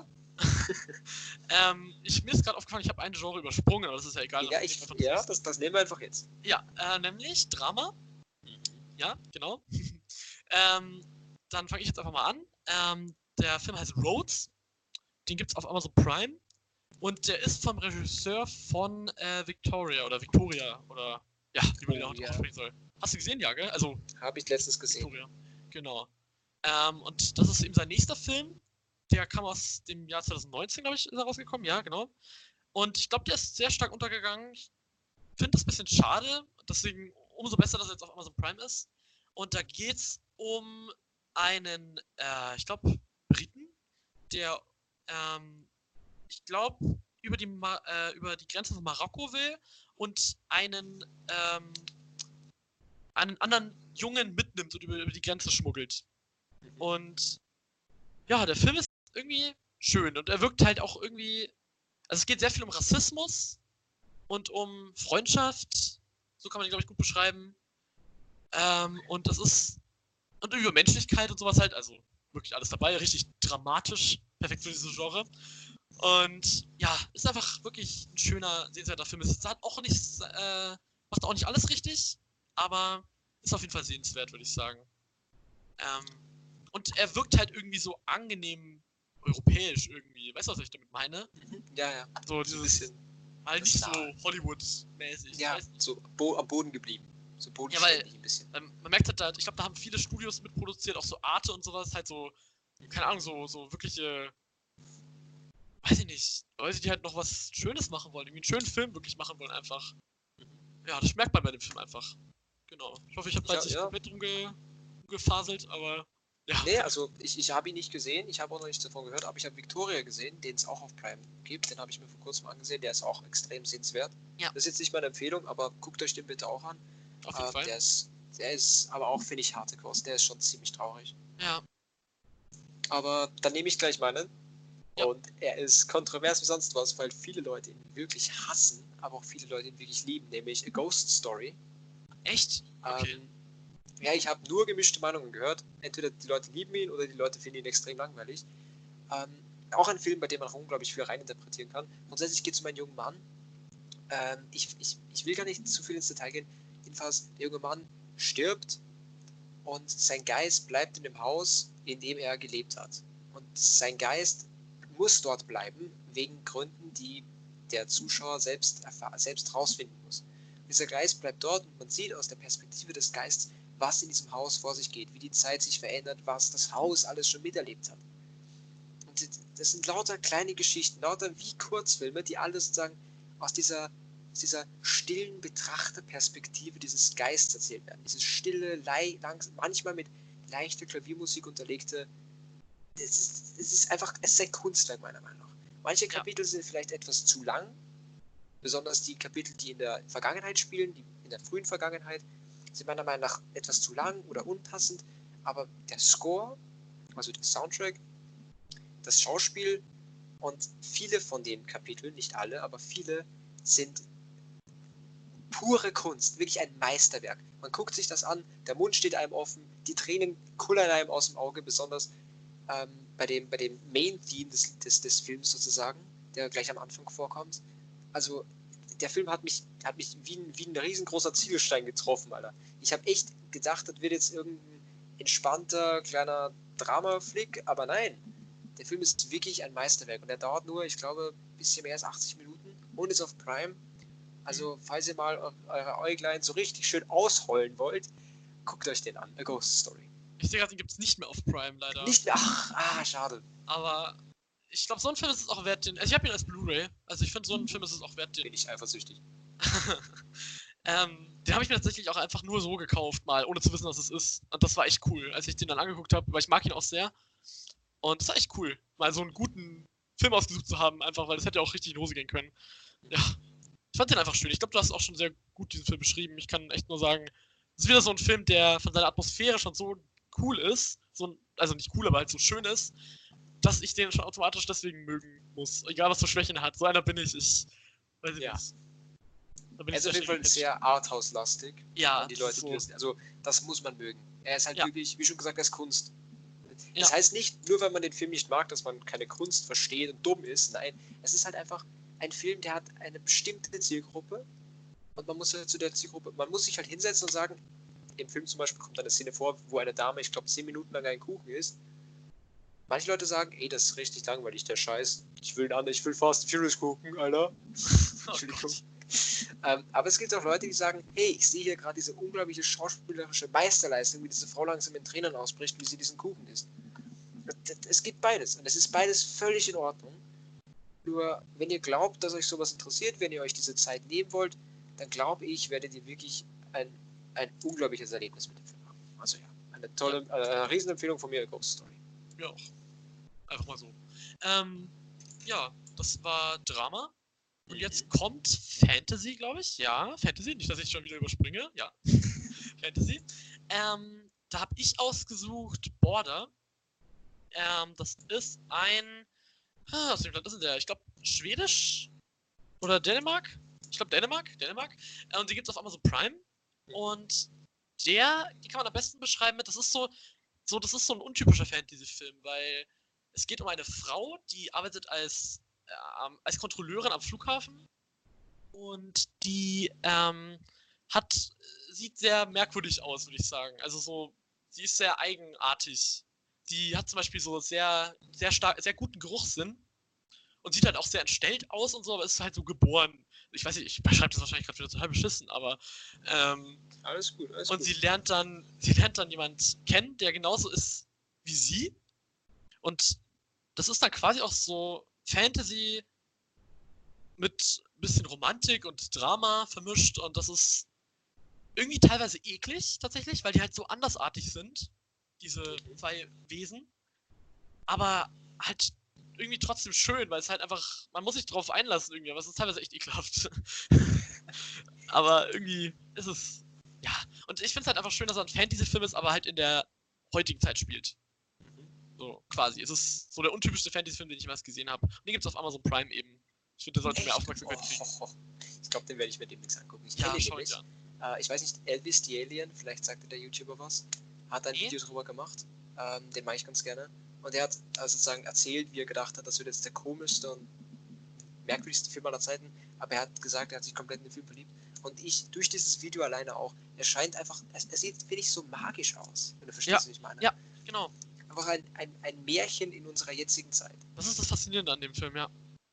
ähm, ich, mir ist gerade aufgefallen, ich habe ein Genre übersprungen, aber das ist ja egal. Ja, ich, ja das, das nehmen wir einfach jetzt. Ja, äh, nämlich Drama. Mhm. Ja, genau. ähm, dann fange ich jetzt einfach mal an. Ähm, der Film heißt Roads. Den gibt es auf Amazon Prime. Und der ist vom Regisseur von äh, Victoria oder Victoria oder ja, wie man oh, den ja. aussprechen soll. Hast du gesehen, ja, gell? Also habe ich letztens gesehen. Victoria. Genau. Ähm, und das ist eben sein nächster Film. Der kam aus dem Jahr zwanzig neunzehn, glaube ich, ist er rausgekommen. Ja, genau. Und ich glaube, der ist sehr stark untergegangen. Ich finde das ein bisschen schade. Deswegen umso besser, dass er jetzt auf Amazon Prime ist. Und da geht es um einen, äh, ich glaube, Briten, der, ähm, ich glaube, über die, Ma- äh, über die Grenze von Marokko will und einen, ähm, einen anderen Jungen mitnimmt und über, über die Grenze schmuggelt. Und ja, der Film ist irgendwie schön und er wirkt halt auch irgendwie, also es geht sehr viel um Rassismus und um Freundschaft, so kann man ihn, glaube ich, gut beschreiben. Ähm, und das ist, und über Menschlichkeit und sowas halt, also wirklich alles dabei, richtig dramatisch, perfekt für dieses Genre. Und ja, ist einfach wirklich ein schöner, sehenswerter Film. Es hat auch nicht, äh, macht auch nicht alles richtig, aber ist auf jeden Fall sehenswert, würde ich sagen. Ähm, und er wirkt halt irgendwie so angenehm europäisch irgendwie. Weißt du, was ich damit meine? Ja, ja. So dieses, bisschen. Halt nicht so Hollywood-mäßig. Ja, so bo am Boden geblieben. So bodenständig ja, weil, ein bisschen. Ähm, man merkt halt, da, ich glaube, da haben viele Studios mitproduziert, auch so Arte und sowas, halt so, keine Ahnung, so, so wirkliche, weiß ich nicht, Leute, die halt noch was Schönes machen wollen, irgendwie einen schönen Film wirklich machen wollen einfach. Ja, das merkt man bei dem Film einfach. Genau. Ich hoffe, ich habe jetzt nicht ja. komplett rumge rumgefaselt, aber ja. Nee, also ich, ich habe ihn nicht gesehen, ich habe auch noch nichts davon gehört, aber ich habe Victoria gesehen, den es auch auf Prime gibt, den habe ich mir vor kurzem angesehen, der ist auch extrem sehenswert. Ja. Das ist jetzt nicht meine Empfehlung, aber guckt euch den bitte auch an. Auf jeden äh, Fall. Der ist, der ist aber auch, finde ich, harte Kost, der ist schon ziemlich traurig. Ja. Aber dann nehme ich gleich meinen. Ja. Und er ist kontrovers wie sonst was, weil viele Leute ihn wirklich hassen, aber auch viele Leute ihn wirklich lieben, nämlich A Ghost Story. Echt? Okay. Ähm, ja, ich habe nur gemischte Meinungen gehört. Entweder die Leute lieben ihn oder die Leute finden ihn extrem langweilig. Ähm, auch ein Film, bei dem man auch unglaublich viel reininterpretieren kann. Grundsätzlich geht es um einen jungen Mann. Ähm, ich, ich, ich will gar nicht zu viel ins Detail gehen. Jedenfalls, der junge Mann stirbt und sein Geist bleibt in dem Haus, in dem er gelebt hat. Und sein Geist muss dort bleiben, wegen Gründen, die der Zuschauer selbst, selbst rausfinden muss. Dieser Geist bleibt dort und man sieht aus der Perspektive des Geistes, was in diesem Haus vor sich geht, wie die Zeit sich verändert, was das Haus alles schon miterlebt hat. Und das sind lauter kleine Geschichten, lauter wie Kurzfilme, die alle sozusagen aus dieser, aus dieser stillen Betrachterperspektive dieses Geistes erzählt werden. Diese stille, langsam, manchmal mit leichter Klaviermusik unterlegte, es ist, es ist einfach, es ist ein Kunstwerk meiner Meinung nach. Manche Kapitel ja. sind vielleicht etwas zu lang, besonders die Kapitel, die in der Vergangenheit spielen, die in der frühen Vergangenheit, sind meiner Meinung nach etwas zu lang oder unpassend, aber der Score, also der Soundtrack, das Schauspiel und viele von den Kapiteln, nicht alle, aber viele, sind pure Kunst, wirklich ein Meisterwerk. Man guckt sich das an, der Mund steht einem offen, die Tränen kullern einem aus dem Auge, besonders ähm, bei dem, bei dem Main-Theme des, des, des Films sozusagen, der gleich am Anfang vorkommt. Also der Film hat mich, hat mich wie ein, wie ein riesengroßer Ziegelstein getroffen, Alter. Ich habe echt gedacht, das wird jetzt irgendein entspannter, kleiner Drama-Flick, aber nein. Der Film ist wirklich ein Meisterwerk und der dauert nur, ich glaube, ein bisschen mehr als achtzig Minuten und ist auf Prime. Also, falls ihr mal eure Äuglein so richtig schön ausheulen wollt, guckt euch den an. A Ghost Story. Ich sehe gerade, den gibt es nicht mehr auf Prime, leider. Nicht mehr? Ach, ah, schade. Aber ich glaube, so ein Film ist es auch wert, den. Also, ich habe ihn als Blu-ray. Also, ich finde, so ein Film ist es auch wert, den. Bin ich eifersüchtig. ähm, den habe ich mir tatsächlich auch einfach nur so gekauft, mal, ohne zu wissen, was es ist. Und das war echt cool, als ich den dann angeguckt habe, weil ich mag ihn auch sehr. Und das war echt cool, mal so einen guten Film ausgesucht zu haben, einfach, weil das hätte ja auch richtig in die Hose gehen können. Ja. Ich fand den einfach schön. Ich glaube, du hast auch schon sehr gut diesen Film beschrieben. Ich kann echt nur sagen, es ist wieder so ein Film, der von seiner Atmosphäre schon so cool ist, so ein, also nicht cool, aber halt so schön ist, dass ich den schon automatisch deswegen mögen muss. Egal, was für Schwächen er hat. So einer bin ich. Ich weiß nicht. Ja. Da bin Er ich ist auf jeden Fall sehr Arthouse-lastig. Ja. Die Leute, so. die das, also das muss man mögen. Er ist halt Ja. wirklich, wie schon gesagt, er ist Kunst. Ja. Das heißt nicht, nur weil man den Film nicht mag, dass man keine Kunst versteht und dumm ist. Nein, es ist halt einfach ein Film, der hat eine bestimmte Zielgruppe und man muss halt zu der Zielgruppe, man muss sich halt hinsetzen und sagen, im Film zum Beispiel kommt eine Szene vor, wo eine Dame, ich glaube, zehn Minuten lang einen Kuchen isst. Manche Leute sagen, ey, das ist richtig langweilig, der Scheiß. Ich will einen anderen, ich will Fast and Furious gucken, Alter. Entschuldigung. ähm, aber es gibt auch Leute, die sagen, hey, ich sehe hier gerade diese unglaubliche schauspielerische Meisterleistung, wie diese Frau langsam in Tränen ausbricht, wie sie diesen Kuchen isst. Es gibt beides und es ist beides völlig in Ordnung. Nur, wenn ihr glaubt, dass euch sowas interessiert, wenn ihr euch diese Zeit nehmen wollt, dann glaube ich, werdet ihr wirklich ein, ein unglaubliches Erlebnis mit dem Film haben. Also ja, eine tolle, ja. Äh, eine Riesenempfehlung von mir, A Ghost Story. Ja, auch. Einfach mal so. Ähm, ja, das war Drama. Und mhm. jetzt kommt Fantasy, glaube ich. Ja, Fantasy. Nicht, dass ich schon wieder überspringe. Ja, Fantasy. Ähm, da habe ich ausgesucht Border. Ähm, das ist ein... Ah, aus dem Land ist denn der? Ich glaube, Schwedisch oder Dänemark? Ich glaube, Dänemark. Dänemark. Äh, und die gibt es auf Amazon Prime. Und der, die kann man am besten beschreiben mit, das ist so, so das ist so ein untypischer Fantasy-Film, weil es geht um eine Frau, die arbeitet als, äh, als Kontrolleurin am Flughafen und die ähm, hat, sieht sehr merkwürdig aus, würde ich sagen. Also so, sie ist sehr eigenartig. Die hat zum Beispiel so sehr, sehr stark, sehr guten Geruchssinn und sieht halt auch sehr entstellt aus und so, aber ist halt so geboren. Ich weiß nicht, ich beschreibe das wahrscheinlich gerade wieder total beschissen, aber ähm, alles gut, alles und gut. sie lernt dann, sie lernt dann jemand kennen, der genauso ist wie sie. Und das ist dann quasi auch so Fantasy mit ein bisschen Romantik und Drama vermischt und das ist irgendwie teilweise eklig tatsächlich, weil die halt so andersartig sind, diese zwei Wesen. Aber halt irgendwie trotzdem schön, weil es halt einfach, man muss sich drauf einlassen irgendwie, aber es ist teilweise echt ekelhaft. Aber irgendwie ist es, ja. Und ich finde es halt einfach schön, dass er ein Fantasy-Film ist, aber halt in der heutigen Zeit spielt. So, quasi. Es ist so der untypischste Fantasy-Film, den ich jemals gesehen habe. Und den gibt es auf Amazon Prime eben. Ich finde, der sollte mehr Aufmerksamkeit kriegen. Oh, oh, oh. Ich glaube, den werde ich mir demnächst angucken. Ich ja, kenne schau ihn ich nämlich. an. Äh, ich weiß nicht, Elvis the Alien, vielleicht sagte der YouTuber was, hat ein nee. Video drüber gemacht. Ähm, den mag ich ganz gerne. Und er hat also sozusagen erzählt, wie er gedacht hat, das wird jetzt der komischste und merkwürdigste Film aller Zeiten. Aber er hat gesagt, er hat sich komplett in den Film verliebt. Und ich, durch dieses Video alleine auch, er scheint einfach, er, er sieht, finde ich, so magisch aus, wenn du verstehst, ja. was ich meine. Ja, genau. Einfach ein, ein, ein Märchen in unserer jetzigen Zeit. Das ist das Faszinierende an dem Film, ja.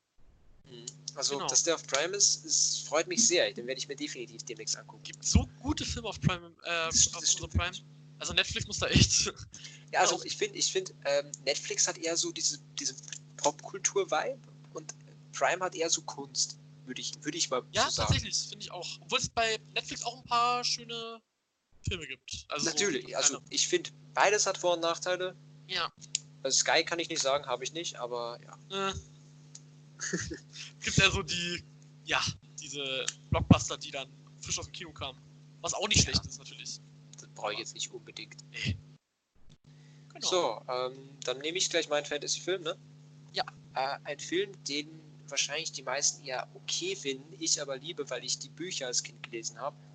Also, genau. dass der auf Prime ist, es freut mich sehr. Den werde ich mir definitiv demnächst angucken. Gibt so gute Filme auf Prime, äh, das, auf das Amazon Prime. Also Netflix muss da echt... Ja, also ich finde, ich find, ähm, Netflix hat eher so diese, diese Popkultur-Vibe und Prime hat eher so Kunst, würde ich, würd ich mal ja, so sagen. Ja, tatsächlich, finde ich auch. Obwohl es bei Netflix auch ein paar schöne Filme gibt. Also natürlich, so also ich finde, beides hat Vor- und Nachteile. Ja. Also Sky kann ich nicht sagen, habe ich nicht, aber ja. Äh. Gibt ja so die, ja, diese Blockbuster, die dann frisch aus dem Kino kamen. Was auch nicht ja. schlecht ist, natürlich. Das brauche ich jetzt nicht unbedingt. Nee. Genau. So, ähm, dann nehme ich gleich meinen Fantasy-Film, ne? Ja. Äh, ein Film, den wahrscheinlich die meisten eher okay finden, ich aber liebe, weil ich die Bücher als Kind gelesen habe und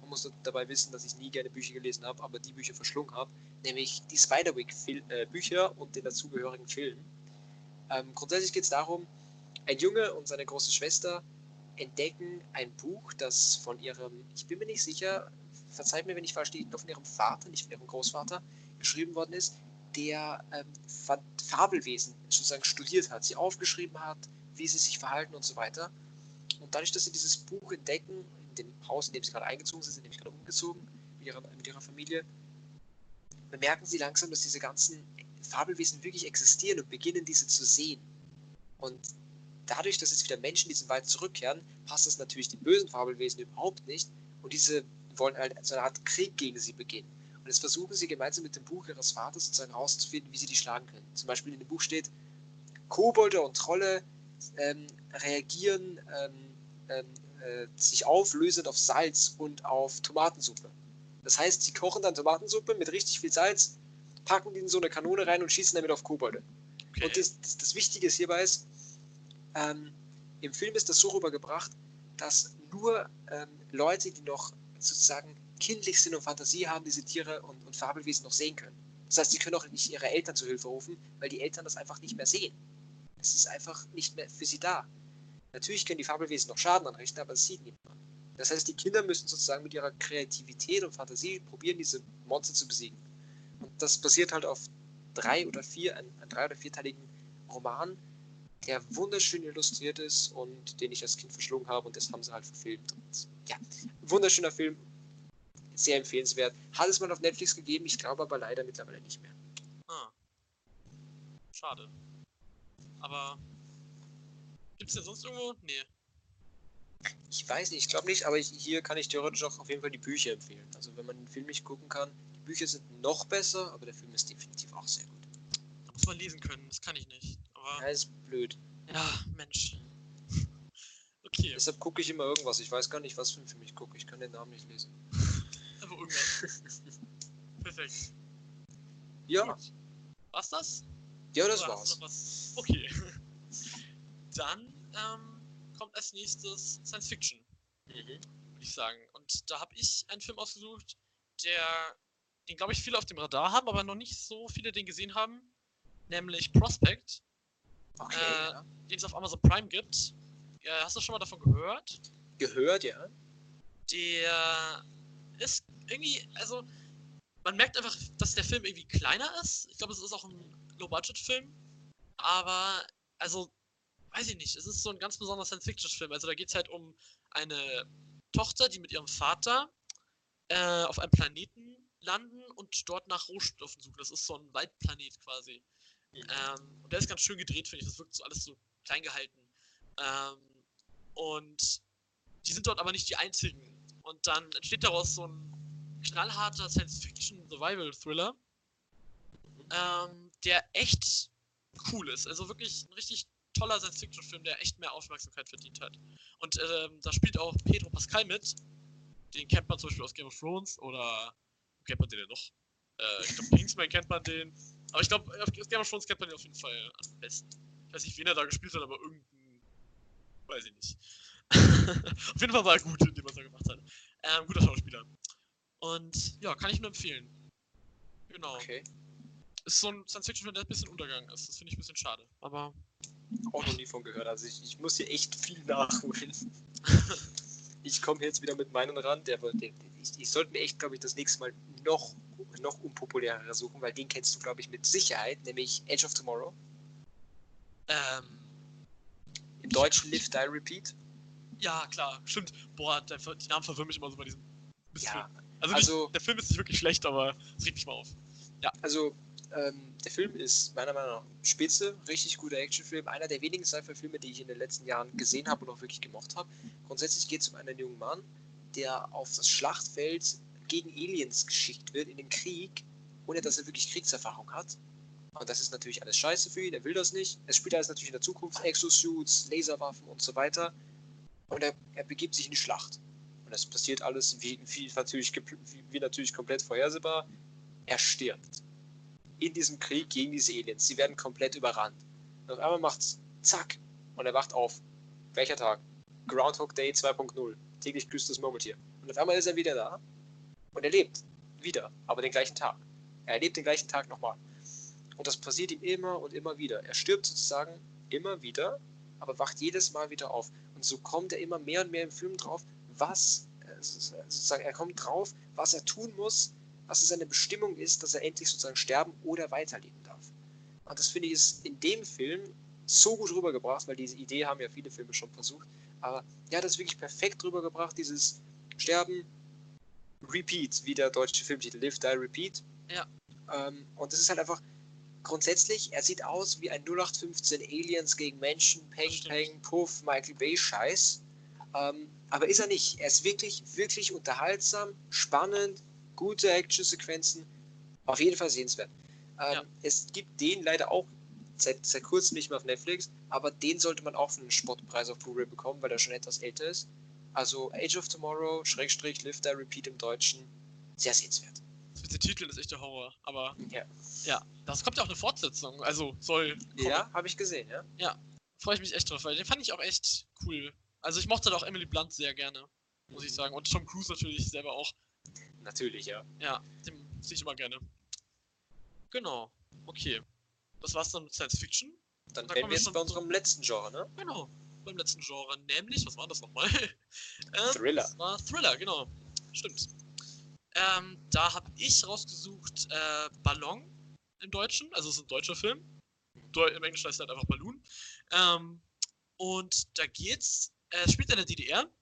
muss dabei wissen, dass ich nie gerne Bücher gelesen habe, aber die Bücher verschlungen habe, nämlich die Spiderwick-Bücher und den dazugehörigen Film. Ähm, grundsätzlich geht es darum, ein Junge und seine große Schwester entdecken ein Buch, das von ihrem, ich bin mir nicht sicher, verzeiht mir, wenn ich falsch liege, von ihrem Vater, nicht von ihrem Großvater, geschrieben worden ist, der ähm, Fabelwesen sozusagen studiert hat, sie aufgeschrieben hat, wie sie sich verhalten und so weiter. Und dadurch, dass sie dieses Buch entdecken, in dem Haus, in dem sie gerade eingezogen sind, sind nämlich gerade umgezogen mit ihrer, mit ihrer Familie, bemerken sie langsam, dass diese ganzen Fabelwesen wirklich existieren und beginnen, diese zu sehen. Und dadurch, dass jetzt wieder Menschen in diesen Wald zurückkehren, passt das natürlich den bösen Fabelwesen überhaupt nicht. Und diese wollen halt so eine Art Krieg gegen sie beginnen. Und jetzt versuchen sie gemeinsam mit dem Buch ihres Vaters sozusagen herauszufinden, wie sie die schlagen können. Zum Beispiel in dem Buch steht, Kobolde und Trolle ähm, reagieren ähm, ähm, äh, sich auflösend auf Salz und auf Tomatensuppe. Das heißt, sie kochen dann Tomatensuppe mit richtig viel Salz, packen die in so eine Kanone rein und schießen damit auf Kobolde. Okay. Und das, das, das Wichtige ist hierbei ist, ähm, im Film ist das so rübergebracht, dass nur ähm, Leute, die noch sozusagen kindlich sind und Fantasie haben, diese Tiere und, und Fabelwesen noch sehen können. Das heißt, sie können auch nicht ihre Eltern zu Hilfe rufen, weil die Eltern das einfach nicht mehr sehen. Es ist einfach nicht mehr für sie da. Natürlich können die Fabelwesen noch Schaden anrichten, aber es sieht niemand. Das heißt, die Kinder müssen sozusagen mit ihrer Kreativität und Fantasie probieren, diese Monster zu besiegen. Und das basiert halt auf drei oder vier, ein, ein drei- oder vierteiligen Roman, der wunderschön illustriert ist und den ich als Kind verschlungen habe und das haben sie halt verfilmt. Und ja, wunderschöner Film, sehr empfehlenswert. Hat es mal auf Netflix gegeben, ich glaube aber leider mittlerweile nicht mehr. Ah. Schade. Aber gibt's denn sonst irgendwo? Nee. Ich weiß nicht, ich glaube nicht, aber ich, hier kann ich theoretisch auch auf jeden Fall die Bücher empfehlen. Also wenn man den Film nicht gucken kann, die Bücher sind noch besser, aber der Film ist definitiv auch sehr gut. Da muss man lesen können, das kann ich nicht. Aber ja, ist blöd. Ja, Mensch. Okay. Deshalb gucke ich immer irgendwas. Ich weiß gar nicht, was für einen Film ich gucke. Ich kann den Namen nicht lesen. Einfach irgendwas. Perfekt. Ja. Gut. War's das? Ja, das Oder war's. hast du noch was? Okay. Dann ähm, kommt als nächstes Science Fiction. Mhm. Würde ich sagen. Und da habe ich einen Film ausgesucht, der, den glaube ich viele auf dem Radar haben, aber noch nicht so viele den gesehen haben. Nämlich Prospect. Okay, äh, ja. Den es auf Amazon Prime gibt. Äh, hast du schon mal davon gehört? Gehört, ja. Der ist irgendwie, also man merkt einfach, dass der Film irgendwie kleiner ist. Ich glaube, es ist auch ein Low-Budget-Film. Aber, also, weiß ich nicht, es ist so ein ganz besonderer Science-Fiction-Film. Also da geht es halt um eine Tochter, die mit ihrem Vater äh, auf einem Planeten landen und dort nach Rohstoffen suchen. Das ist so ein Waldplanet quasi. Mhm. Ähm, und der ist ganz schön gedreht, finde ich. Das wirkt so alles so klein gehalten. Ähm, und die sind dort aber nicht die einzigen. Und dann entsteht daraus so ein knallharter Science-Fiction-Survival-Thriller, ähm, der echt cool ist. Also wirklich ein richtig toller Science-Fiction-Film, der echt mehr Aufmerksamkeit verdient hat. Und ähm, da spielt auch Pedro Pascal mit. Den kennt man zum Beispiel aus Game of Thrones oder wo kennt man den denn noch? Äh, ich glaube, Kingsman kennt man den. Aber ich glaube, aus Game of Thrones kennt man den auf jeden Fall am besten. Ich weiß nicht, wen er da gespielt hat, aber irgendein. Weiß ich nicht. Auf jeden Fall war er gut, in dem was er gemacht hat. Ähm, guter Schauspieler. Und ja, kann ich nur empfehlen. Genau. Okay. Ist so ein Science-Fiction-Film, der ein bisschen untergegangen ist. Das finde ich ein bisschen schade. Aber. Auch noch nie von gehört. Also ich, ich muss hier echt viel nachholen. Ich komme jetzt wieder mit meinen ran. Der, der, ich, ich sollte mir echt, glaube ich, das nächste Mal noch, noch unpopulärer suchen, weil den kennst du, glaube ich, mit Sicherheit, nämlich Edge of Tomorrow. Ähm. Im Deutschen Live, Die, Repeat. Ja, klar, stimmt. Boah, der, die Namen verwirren mich immer so bei diesem Mistfilm. Ja, also, also nicht, der Film ist nicht wirklich schlecht, aber es regt mich mal auf. Ja. Also, ähm, der Film ist meiner Meinung nach spitze, richtig guter Actionfilm. Einer der wenigen Sci-Fi-Filme, die ich in den letzten Jahren gesehen habe und auch wirklich gemocht habe. Grundsätzlich geht es um einen jungen Mann, der auf das Schlachtfeld gegen Aliens geschickt wird in den Krieg, ohne dass er wirklich Kriegserfahrung hat. Und das ist natürlich alles scheiße für ihn, er will das nicht. Es spielt alles natürlich in der Zukunft, Exosuits, Laserwaffen und so weiter. Und er, er begibt sich in die Schlacht. Und das passiert alles wie, wie, natürlich, wie, wie natürlich komplett vorhersehbar. Er stirbt. In diesem Krieg gegen diese Aliens. Sie werden komplett überrannt. Und auf einmal macht's zack. Und er wacht auf. Welcher Tag? Groundhog Day zwei punkt null. Täglich grüßt das Murmeltier. Und Und auf einmal ist er wieder da und er lebt wieder, aber den gleichen Tag. Er erlebt den gleichen Tag nochmal. Und das passiert ihm immer und immer wieder. Er stirbt sozusagen immer wieder, aber wacht jedes Mal wieder auf. Und so kommt er immer mehr und mehr im Film drauf, was, sozusagen, er kommt drauf, was er tun muss, was seine Bestimmung ist, dass er endlich sozusagen sterben oder weiterleben darf. Und das finde ich ist in dem Film so gut rübergebracht, weil diese Idee haben ja viele Filme schon versucht. Aber ja, das ist wirklich perfekt rübergebracht, dieses Sterben, Repeat, wie der deutsche Filmtitel, Live, Die, Repeat. Ja. Ähm, und das ist halt einfach grundsätzlich, er sieht aus wie ein null acht fünfzehn Aliens gegen Menschen, Peng, Peng, Puff, Michael Bay Scheiß. Ähm, aber ist er nicht. Er ist wirklich, wirklich unterhaltsam, spannend, gute Actionsequenzen, auf jeden Fall sehenswert. Ähm, Ja. Es gibt den leider auch seit, seit kurzem nicht mehr auf Netflix, aber den sollte man auch für einen Spottpreis auf Blu-ray bekommen, weil er schon etwas älter ist. Also Age of Tomorrow, Schrägstrich, Live, Die, Repeat im Deutschen, sehr sehenswert. Das mit den Titeln ist echt der Horror, aber Ja, ja, das kommt ja auch eine Fortsetzung, also soll kommen. ja habe ich gesehen, ja. Ja, freue ich mich echt drauf, weil den fand ich auch echt cool. Also ich mochte doch Emily Blunt sehr gerne, muss ich sagen. Und Tom Cruise natürlich selber auch. Natürlich, ja. Ja, den sehe ich immer gerne. Genau, okay. Das war's dann mit Science Fiction. Dann Da wären kommen wir wir jetzt schon bei unserem letzten Genre, ne? Genau, beim letzten Genre, nämlich, was war das nochmal? ähm, Thriller. Das war Thriller, genau. Stimmt. Ähm, da habe ich rausgesucht äh, Ballon im Deutschen, also es ist ein deutscher Film. Deu Im Englischen heißt es halt einfach Balloon. Ähm, und da geht's, äh, spielt in der D D R.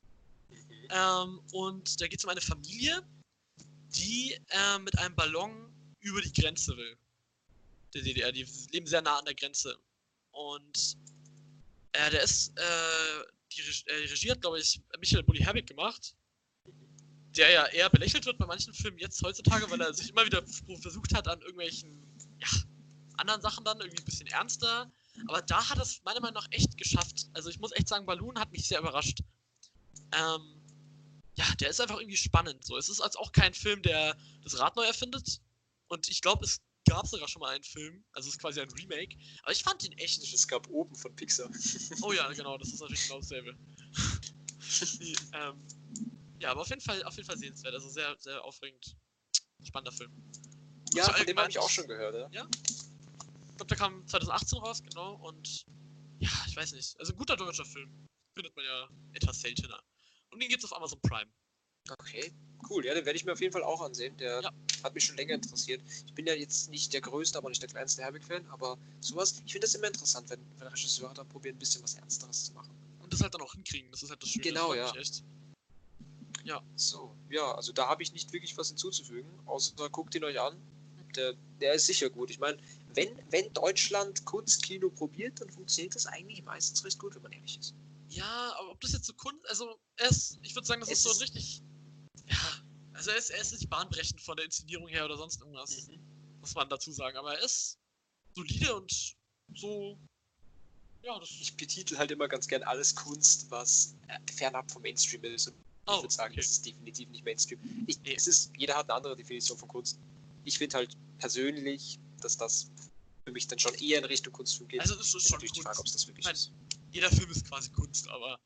Ähm, und da geht es um eine Familie, die äh, mit einem Ballon über die Grenze will. Der D D R, die leben sehr nah an der Grenze. Und äh, der ist, äh, die, Reg äh, die Regie hat, glaube ich, Michael Bulli Herbig gemacht, der ja eher belächelt wird bei manchen Filmen jetzt heutzutage, weil er sich immer wieder versucht hat an irgendwelchen, ja, anderen Sachen dann, irgendwie ein bisschen ernster. Aber da hat er es meiner Meinung nach echt geschafft. Also ich muss echt sagen, Balloon hat mich sehr überrascht. Ähm, ja, der ist einfach irgendwie spannend. So. Es ist als auch kein Film, der das Rad neu erfindet. Und ich glaube, es gab sogar schon mal einen Film. Also es ist quasi ein Remake. Aber ich fand ihn echt. Es gab oben von Pixar. Oh ja, genau, das ist natürlich genau dasselbe. Die, ähm, ja, aber auf jeden Fall, auf jeden Fall sehenswert. Also sehr, sehr aufregend. Spannender Film. Ja, so von dem habe ich auch allgemein- schon gehört, ja. Ja? Ich glaube, der kam zwanzig achtzehn raus, genau. Und ja, ich weiß nicht. Also ein guter deutscher Film. Findet man ja etwas seltener. Und den gibt's auf Amazon Prime. Okay, cool. Ja, den werde ich mir auf jeden Fall auch ansehen. Der Ja. hat mich schon länger interessiert. Ich bin ja jetzt nicht der größte, aber nicht der kleinste Herbig-Fan, aber sowas, ich finde das immer interessant, wenn, wenn Regisseure da probieren, ein bisschen was Ernsteres zu machen. Und das halt dann auch hinkriegen. Das ist halt das Schöne. Genau, das freut ja. mich echt. Ja. So, ja, also da habe ich nicht wirklich was hinzuzufügen, außer guckt ihn euch an. Der, der ist sicher gut. Ich meine, wenn, wenn Deutschland Kunstkino probiert, dann funktioniert das eigentlich meistens recht gut, wenn man ehrlich ist. Ja, aber ob das jetzt so Kunst, also er ist, ich würde sagen, das Es ist so ein ist- richtig, ja, also er ist, er ist nicht bahnbrechend von der Inszenierung her oder sonst irgendwas, Mhm. muss man dazu sagen, aber er ist solide und so, ja, das, Ich betitel halt immer ganz gern alles Kunst, was äh, fernab vom Mainstream ist. Und ich Oh, würde sagen, okay. das ist definitiv nicht Mainstream. Ich, Nee. es ist, jeder hat eine andere Definition von Kunst. Ich finde halt persönlich, dass das für mich dann schon eher in Richtung Kunstfilm geht. also es ist ist schon natürlich die Frage, ob es Kunst. das wirklich Nein. ist. Jeder Film ist quasi Kunst, aber,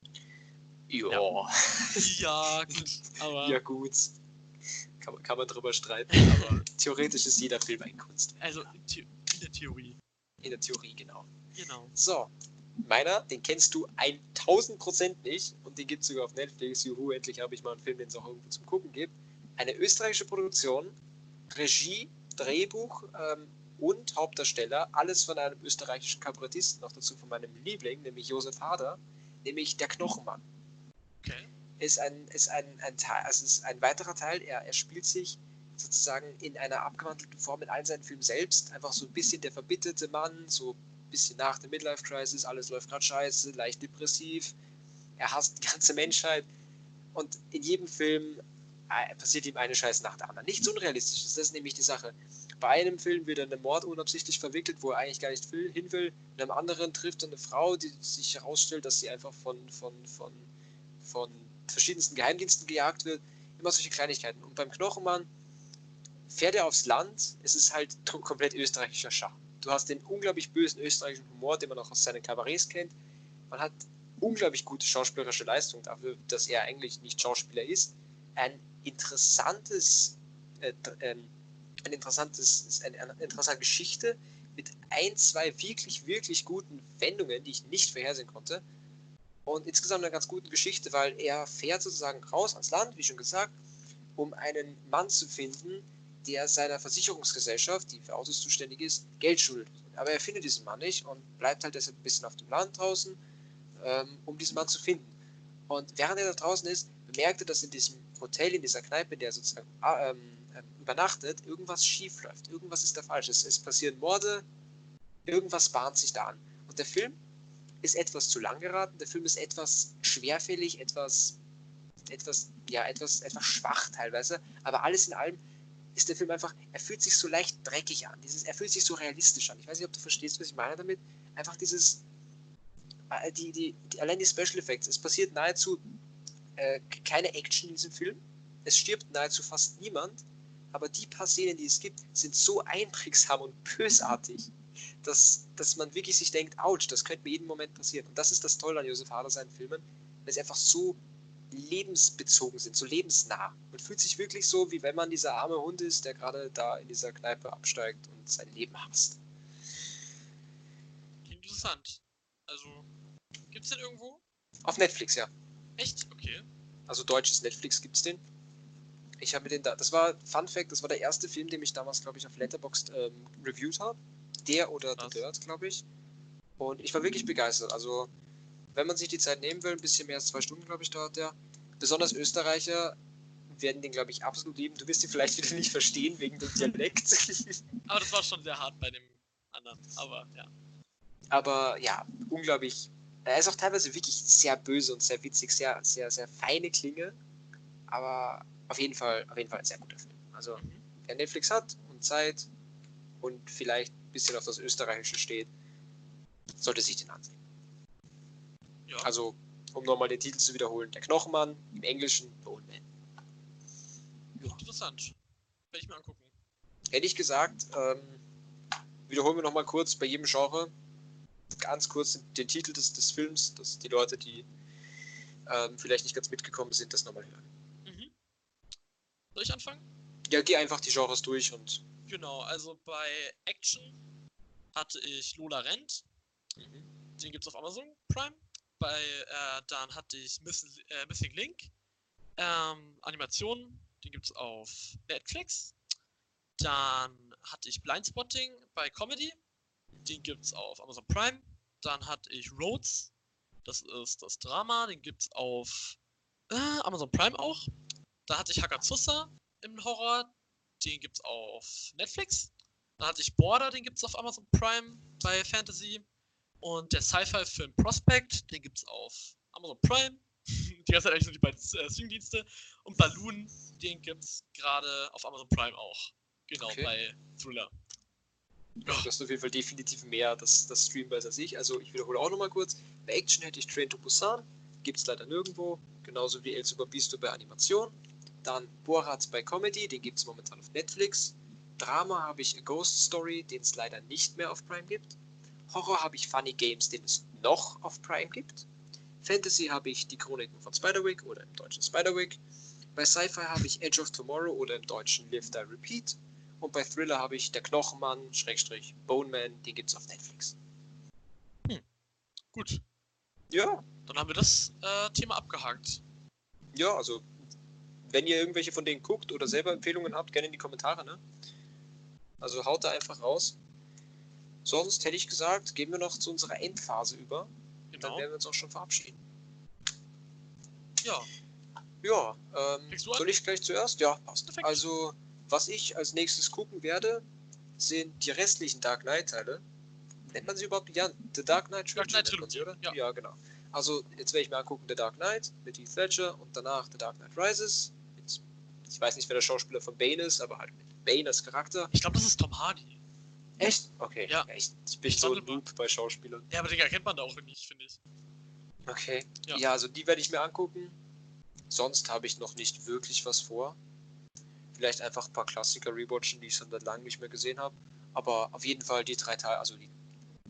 Ja. ja, gut, aber, Ja, gut. Kann, man- kann man drüber streiten, aber theoretisch ist jeder Film ein Kunst. also in, The in der Theorie, In der Theorie, genau. genau. So, meiner, den kennst du tausend Prozent nicht und den gibt es sogar auf Netflix. Juhu, endlich habe ich mal einen Film, den es auch irgendwo zum Gucken gibt. Eine österreichische Produktion, Regie, Drehbuch ähm, und Hauptdarsteller, alles von einem österreichischen Kabarettisten, noch dazu von meinem Liebling, nämlich Josef Hader, nämlich Der Knochenmann. Okay. Ist ein, ist ein, ein Teil, also ist ein weiterer Teil, er, er spielt sich sozusagen in einer abgewandelten Form in allen seinen Filmen selbst, einfach so ein bisschen der verbitterte Mann, so ein bisschen nach der Midlife-Crisis, alles läuft gerade scheiße, leicht depressiv, er hasst die ganze Menschheit und in jedem Film äh, passiert ihm eine Scheiße nach der anderen. Nichts Unrealistisches, das ist nämlich die Sache. Bei einem Film wird er in einen Mord unabsichtlich verwickelt, wo er eigentlich gar nicht will, hin will, in einem anderen trifft er eine Frau, die sich herausstellt, dass sie einfach von, von, von, von verschiedensten Geheimdiensten gejagt wird, immer solche Kleinigkeiten. Und beim Knochenmann fährt er aufs Land, es ist halt t- komplett österreichischer Schach. Du hast den unglaublich bösen österreichischen Humor, den man auch aus seinen Kabarets kennt. Man hat unglaublich gute schauspielerische Leistung dafür, dass er eigentlich nicht Schauspieler ist. Ein interessantes, äh, ähm, ein interessantes, eine, eine interessante Geschichte mit ein, zwei wirklich, wirklich guten Wendungen, die ich nicht vorhersehen konnte. Und insgesamt eine ganz gute Geschichte, weil er fährt sozusagen raus ans Land, wie schon gesagt, um einen Mann zu finden, der seiner Versicherungsgesellschaft, die für Autos zuständig ist, Geld schuldet. Aber er findet diesen Mann nicht und bleibt halt deshalb ein bisschen auf dem Land draußen, ähm, um diesen Mann zu finden. Und während er da draußen ist, bemerkt er, dass in diesem Hotel, in dieser Kneipe, in der er sozusagen ähm, ähm, übernachtet, irgendwas schief läuft. Irgendwas ist da falsch. Es, es passieren Morde, irgendwas bahnt sich da an. Und der Film ist etwas zu lang geraten, der Film ist etwas schwerfällig, etwas, etwas, ja, etwas, etwas schwach teilweise, aber alles in allem ist der Film einfach, er fühlt sich so leicht dreckig an, dieses, er fühlt sich so realistisch an. Ich weiß nicht, ob du verstehst, was ich meine damit. Einfach dieses, die, die, die allein die Special Effects, es passiert nahezu äh, keine Action in diesem Film, es stirbt nahezu fast niemand, aber die paar Szenen, die es gibt, sind so einprägsam und bösartig, dass, dass man wirklich sich denkt, ouch, das könnte mir jeden Moment passieren. Und das ist das Tolle an Josef Hader seinen Filmen, weil sie einfach so lebensbezogen sind, so lebensnah. Man fühlt sich wirklich so, wie wenn man dieser arme Hund ist, der gerade da in dieser Kneipe absteigt und sein Leben hasst. Interessant. Also, gibt's den irgendwo? Auf Netflix, ja. Echt? Okay. Also deutsches Netflix gibt's den. Ich habe mir den da, das war, Fun Fact, das war der erste Film, den ich damals, glaube ich, auf Letterboxd ähm, reviewed habe. Der oder The Dirt, glaube ich. Und ich war wirklich begeistert. Also, wenn man sich die Zeit nehmen will, ein bisschen mehr als zwei Stunden, glaube ich, dauert der. Besonders Österreicher werden den, glaube ich, absolut lieben. Du wirst ihn vielleicht wieder nicht verstehen wegen dem Dialekt. Aber das war schon sehr hart bei dem anderen. Aber ja. Aber ja, unglaublich. Er ist auch teilweise wirklich sehr böse und sehr witzig, sehr, sehr, sehr feine Klinge. Aber auf jeden Fall, auf jeden Fall ein sehr guter Film. Also, mhm. wer Netflix hat und Zeit und vielleicht ein bisschen auf das Österreichische steht, sollte sich den ansehen. Ja. Also, um nochmal den Titel zu wiederholen, der Knochenmann, im Englischen Bone Man. Ja. Interessant. Werde ich mir angucken. Hätte ich gesagt, ähm, wiederholen wir nochmal kurz bei jedem Genre ganz kurz den, den Titel des, des Films, dass die Leute, die ähm, vielleicht nicht ganz mitgekommen sind, das nochmal hören. Mhm. Soll ich anfangen? Ja, geh einfach die Genres durch und... Genau, also bei Action hatte ich Lola Rent. Mhm. Den gibt's auf Amazon Prime. Bei, äh, dann hatte ich Miss, äh, Missing Link. Ähm, Animation, den gibt's auf Netflix. Dann hatte ich Blindspotting bei Comedy. Den gibt's auf Amazon Prime. Dann hatte ich Rhodes. Das ist das Drama. Den gibt's auf äh, Amazon Prime auch. Dann hatte ich Hakazusa im Horror. Den gibt's auf Netflix. Dann hatte ich Border. Den gibt's auf Amazon Prime bei Fantasy. Und der Sci-Fi-Film Prospect. Den gibt's auf Amazon Prime. Die ganze Zeit eigentlich so die beiden äh, Streamdienste. Und Balloon. Den gibt's gerade auf Amazon Prime auch. Genau, okay. Bei Thriller. Ja. Du hast auf jeden Fall definitiv mehr das, das Stream als ich. Also ich wiederhole auch nochmal kurz. Bei Action hätte ich Train to Busan. Gibt es leider nirgendwo. Genauso wie El Super Bisto bei Animation. Dann Borat bei Comedy. Den gibt es momentan auf Netflix. Drama habe ich A Ghost Story, den es leider nicht mehr auf Prime gibt. Horror habe ich Funny Games, den es noch auf Prime gibt. Fantasy habe ich Die Chroniken von Spiderwick oder im Deutschen Spiderwick. Bei Sci-Fi habe ich Edge of Tomorrow oder im Deutschen Live Die Repeat. Und bei Thriller habe ich Der Knochenmann, Schrägstrich, Bone Man, den gibt's auf Netflix. Hm. Gut. Ja. Dann haben wir das äh, Thema abgehakt. Ja, also, wenn ihr irgendwelche von denen guckt oder selber Empfehlungen habt, gerne in die Kommentare, ne? Also haut da einfach raus. Sonst hätte ich gesagt, gehen wir noch zu unserer Endphase über. Genau. Dann werden wir uns auch schon verabschieden. Ja. Ja, ähm, soll ich gleich zuerst? Ja, passt. Perfekt. Also, was ich als nächstes gucken werde, sind die restlichen Dark Knight-Teile. Nennt man sie überhaupt? Ja, The Dark Knight Trilogy, Dark Knight Trilogy, oder? Ja. ja, genau. Also, jetzt werde ich mir angucken The Dark Knight mit Heath Ledger und danach The Dark Knight Rises. Mit, ich weiß nicht, wer der Schauspieler von Bane ist, aber halt mit Bane als Charakter. Ich glaube, das ist Tom Hardy. Echt? Okay. Ja. ja ich, ich bin ich so ein Noob bei Schauspielern. Ja, aber den erkennt man da auch nicht, finde ich. Okay. Ja. ja, also die werde ich mir angucken. Sonst habe ich noch nicht wirklich was vor. Vielleicht einfach ein paar Klassiker rewatchen, die ich schon seit langem nicht mehr gesehen habe. Aber auf jeden Fall die drei Teile, also die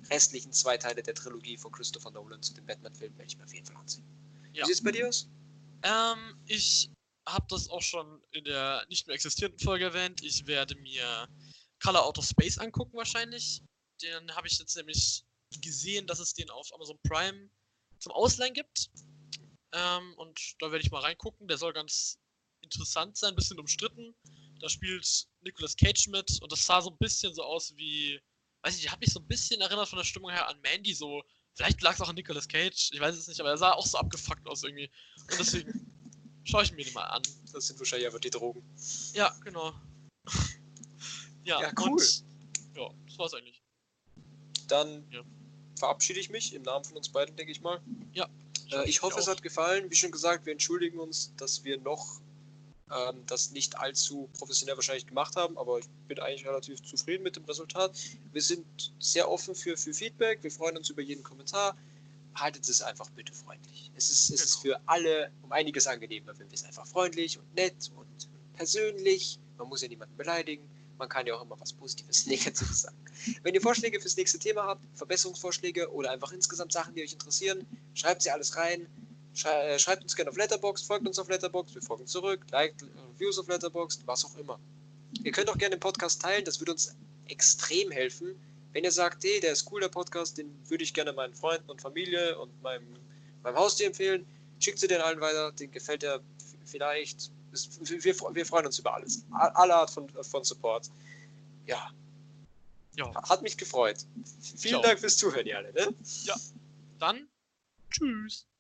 restlichen zwei Teile der Trilogie von Christopher Nolan zu den Batman-Filmen werde ich mir auf jeden Fall ansehen. Ja. Wie sieht es bei dir aus? Ähm, ich habe das auch schon in der nicht mehr existierenden Folge erwähnt. Ich werde mir Color Out of Space angucken wahrscheinlich. Den habe ich jetzt nämlich gesehen, dass es den auf Amazon Prime zum Ausleihen gibt. Ähm, und da werde ich mal reingucken. Der soll ganz interessant sein, ein bisschen umstritten. Da spielt Nicolas Cage mit und das sah so ein bisschen so aus wie, weiß ich, ich habe mich so ein bisschen erinnert von der Stimmung her an Mandy, so, vielleicht lag es auch an Nicolas Cage, ich weiß es nicht, aber er sah auch so abgefuckt aus irgendwie. Und deswegen schaue ich mir den mal an. Das sind wahrscheinlich einfach die Drogen. Ja, genau. ja, Ja, cool. Und, ja, das war's eigentlich. Dann Ja. verabschiede ich mich im Namen von uns beiden, denke ich mal. Ja. Äh, ich hoffe, es hat gefallen. Wie schon gesagt, wir entschuldigen uns, dass wir noch ähm, das nicht allzu professionell wahrscheinlich gemacht haben, aber ich bin eigentlich relativ zufrieden mit dem Resultat. Wir sind sehr offen für, für Feedback. Wir freuen uns über jeden Kommentar. Haltet es einfach bitte freundlich. Es ist, es ist für alle um einiges angenehmer, wenn wir es einfach freundlich und nett und persönlich. Man muss ja niemanden beleidigen. Man kann ja auch immer was Positives, Negatives sagen. Wenn ihr Vorschläge fürs nächste Thema habt, Verbesserungsvorschläge oder einfach insgesamt Sachen, die euch interessieren, schreibt sie alles rein. Schrei- Schreibt uns gerne auf Letterboxd, folgt uns auf Letterboxd, wir folgen zurück, liked Reviews auf Letterboxd, was auch immer. Ihr könnt auch gerne den Podcast teilen, das würde uns extrem helfen. Wenn ihr sagt, hey, der ist cool, der Podcast, den würde ich gerne meinen Freunden und Familie und meinem, meinem Haustier empfehlen, schickt sie den allen weiter, den gefällt er vielleicht. Wir, wir freuen uns über alles. Alle Art von, von Support. Ja. Ja. Hat mich gefreut. Vielen Ciao. Dank fürs Zuhören, ihr alle. Ne? Ja. Dann, tschüss.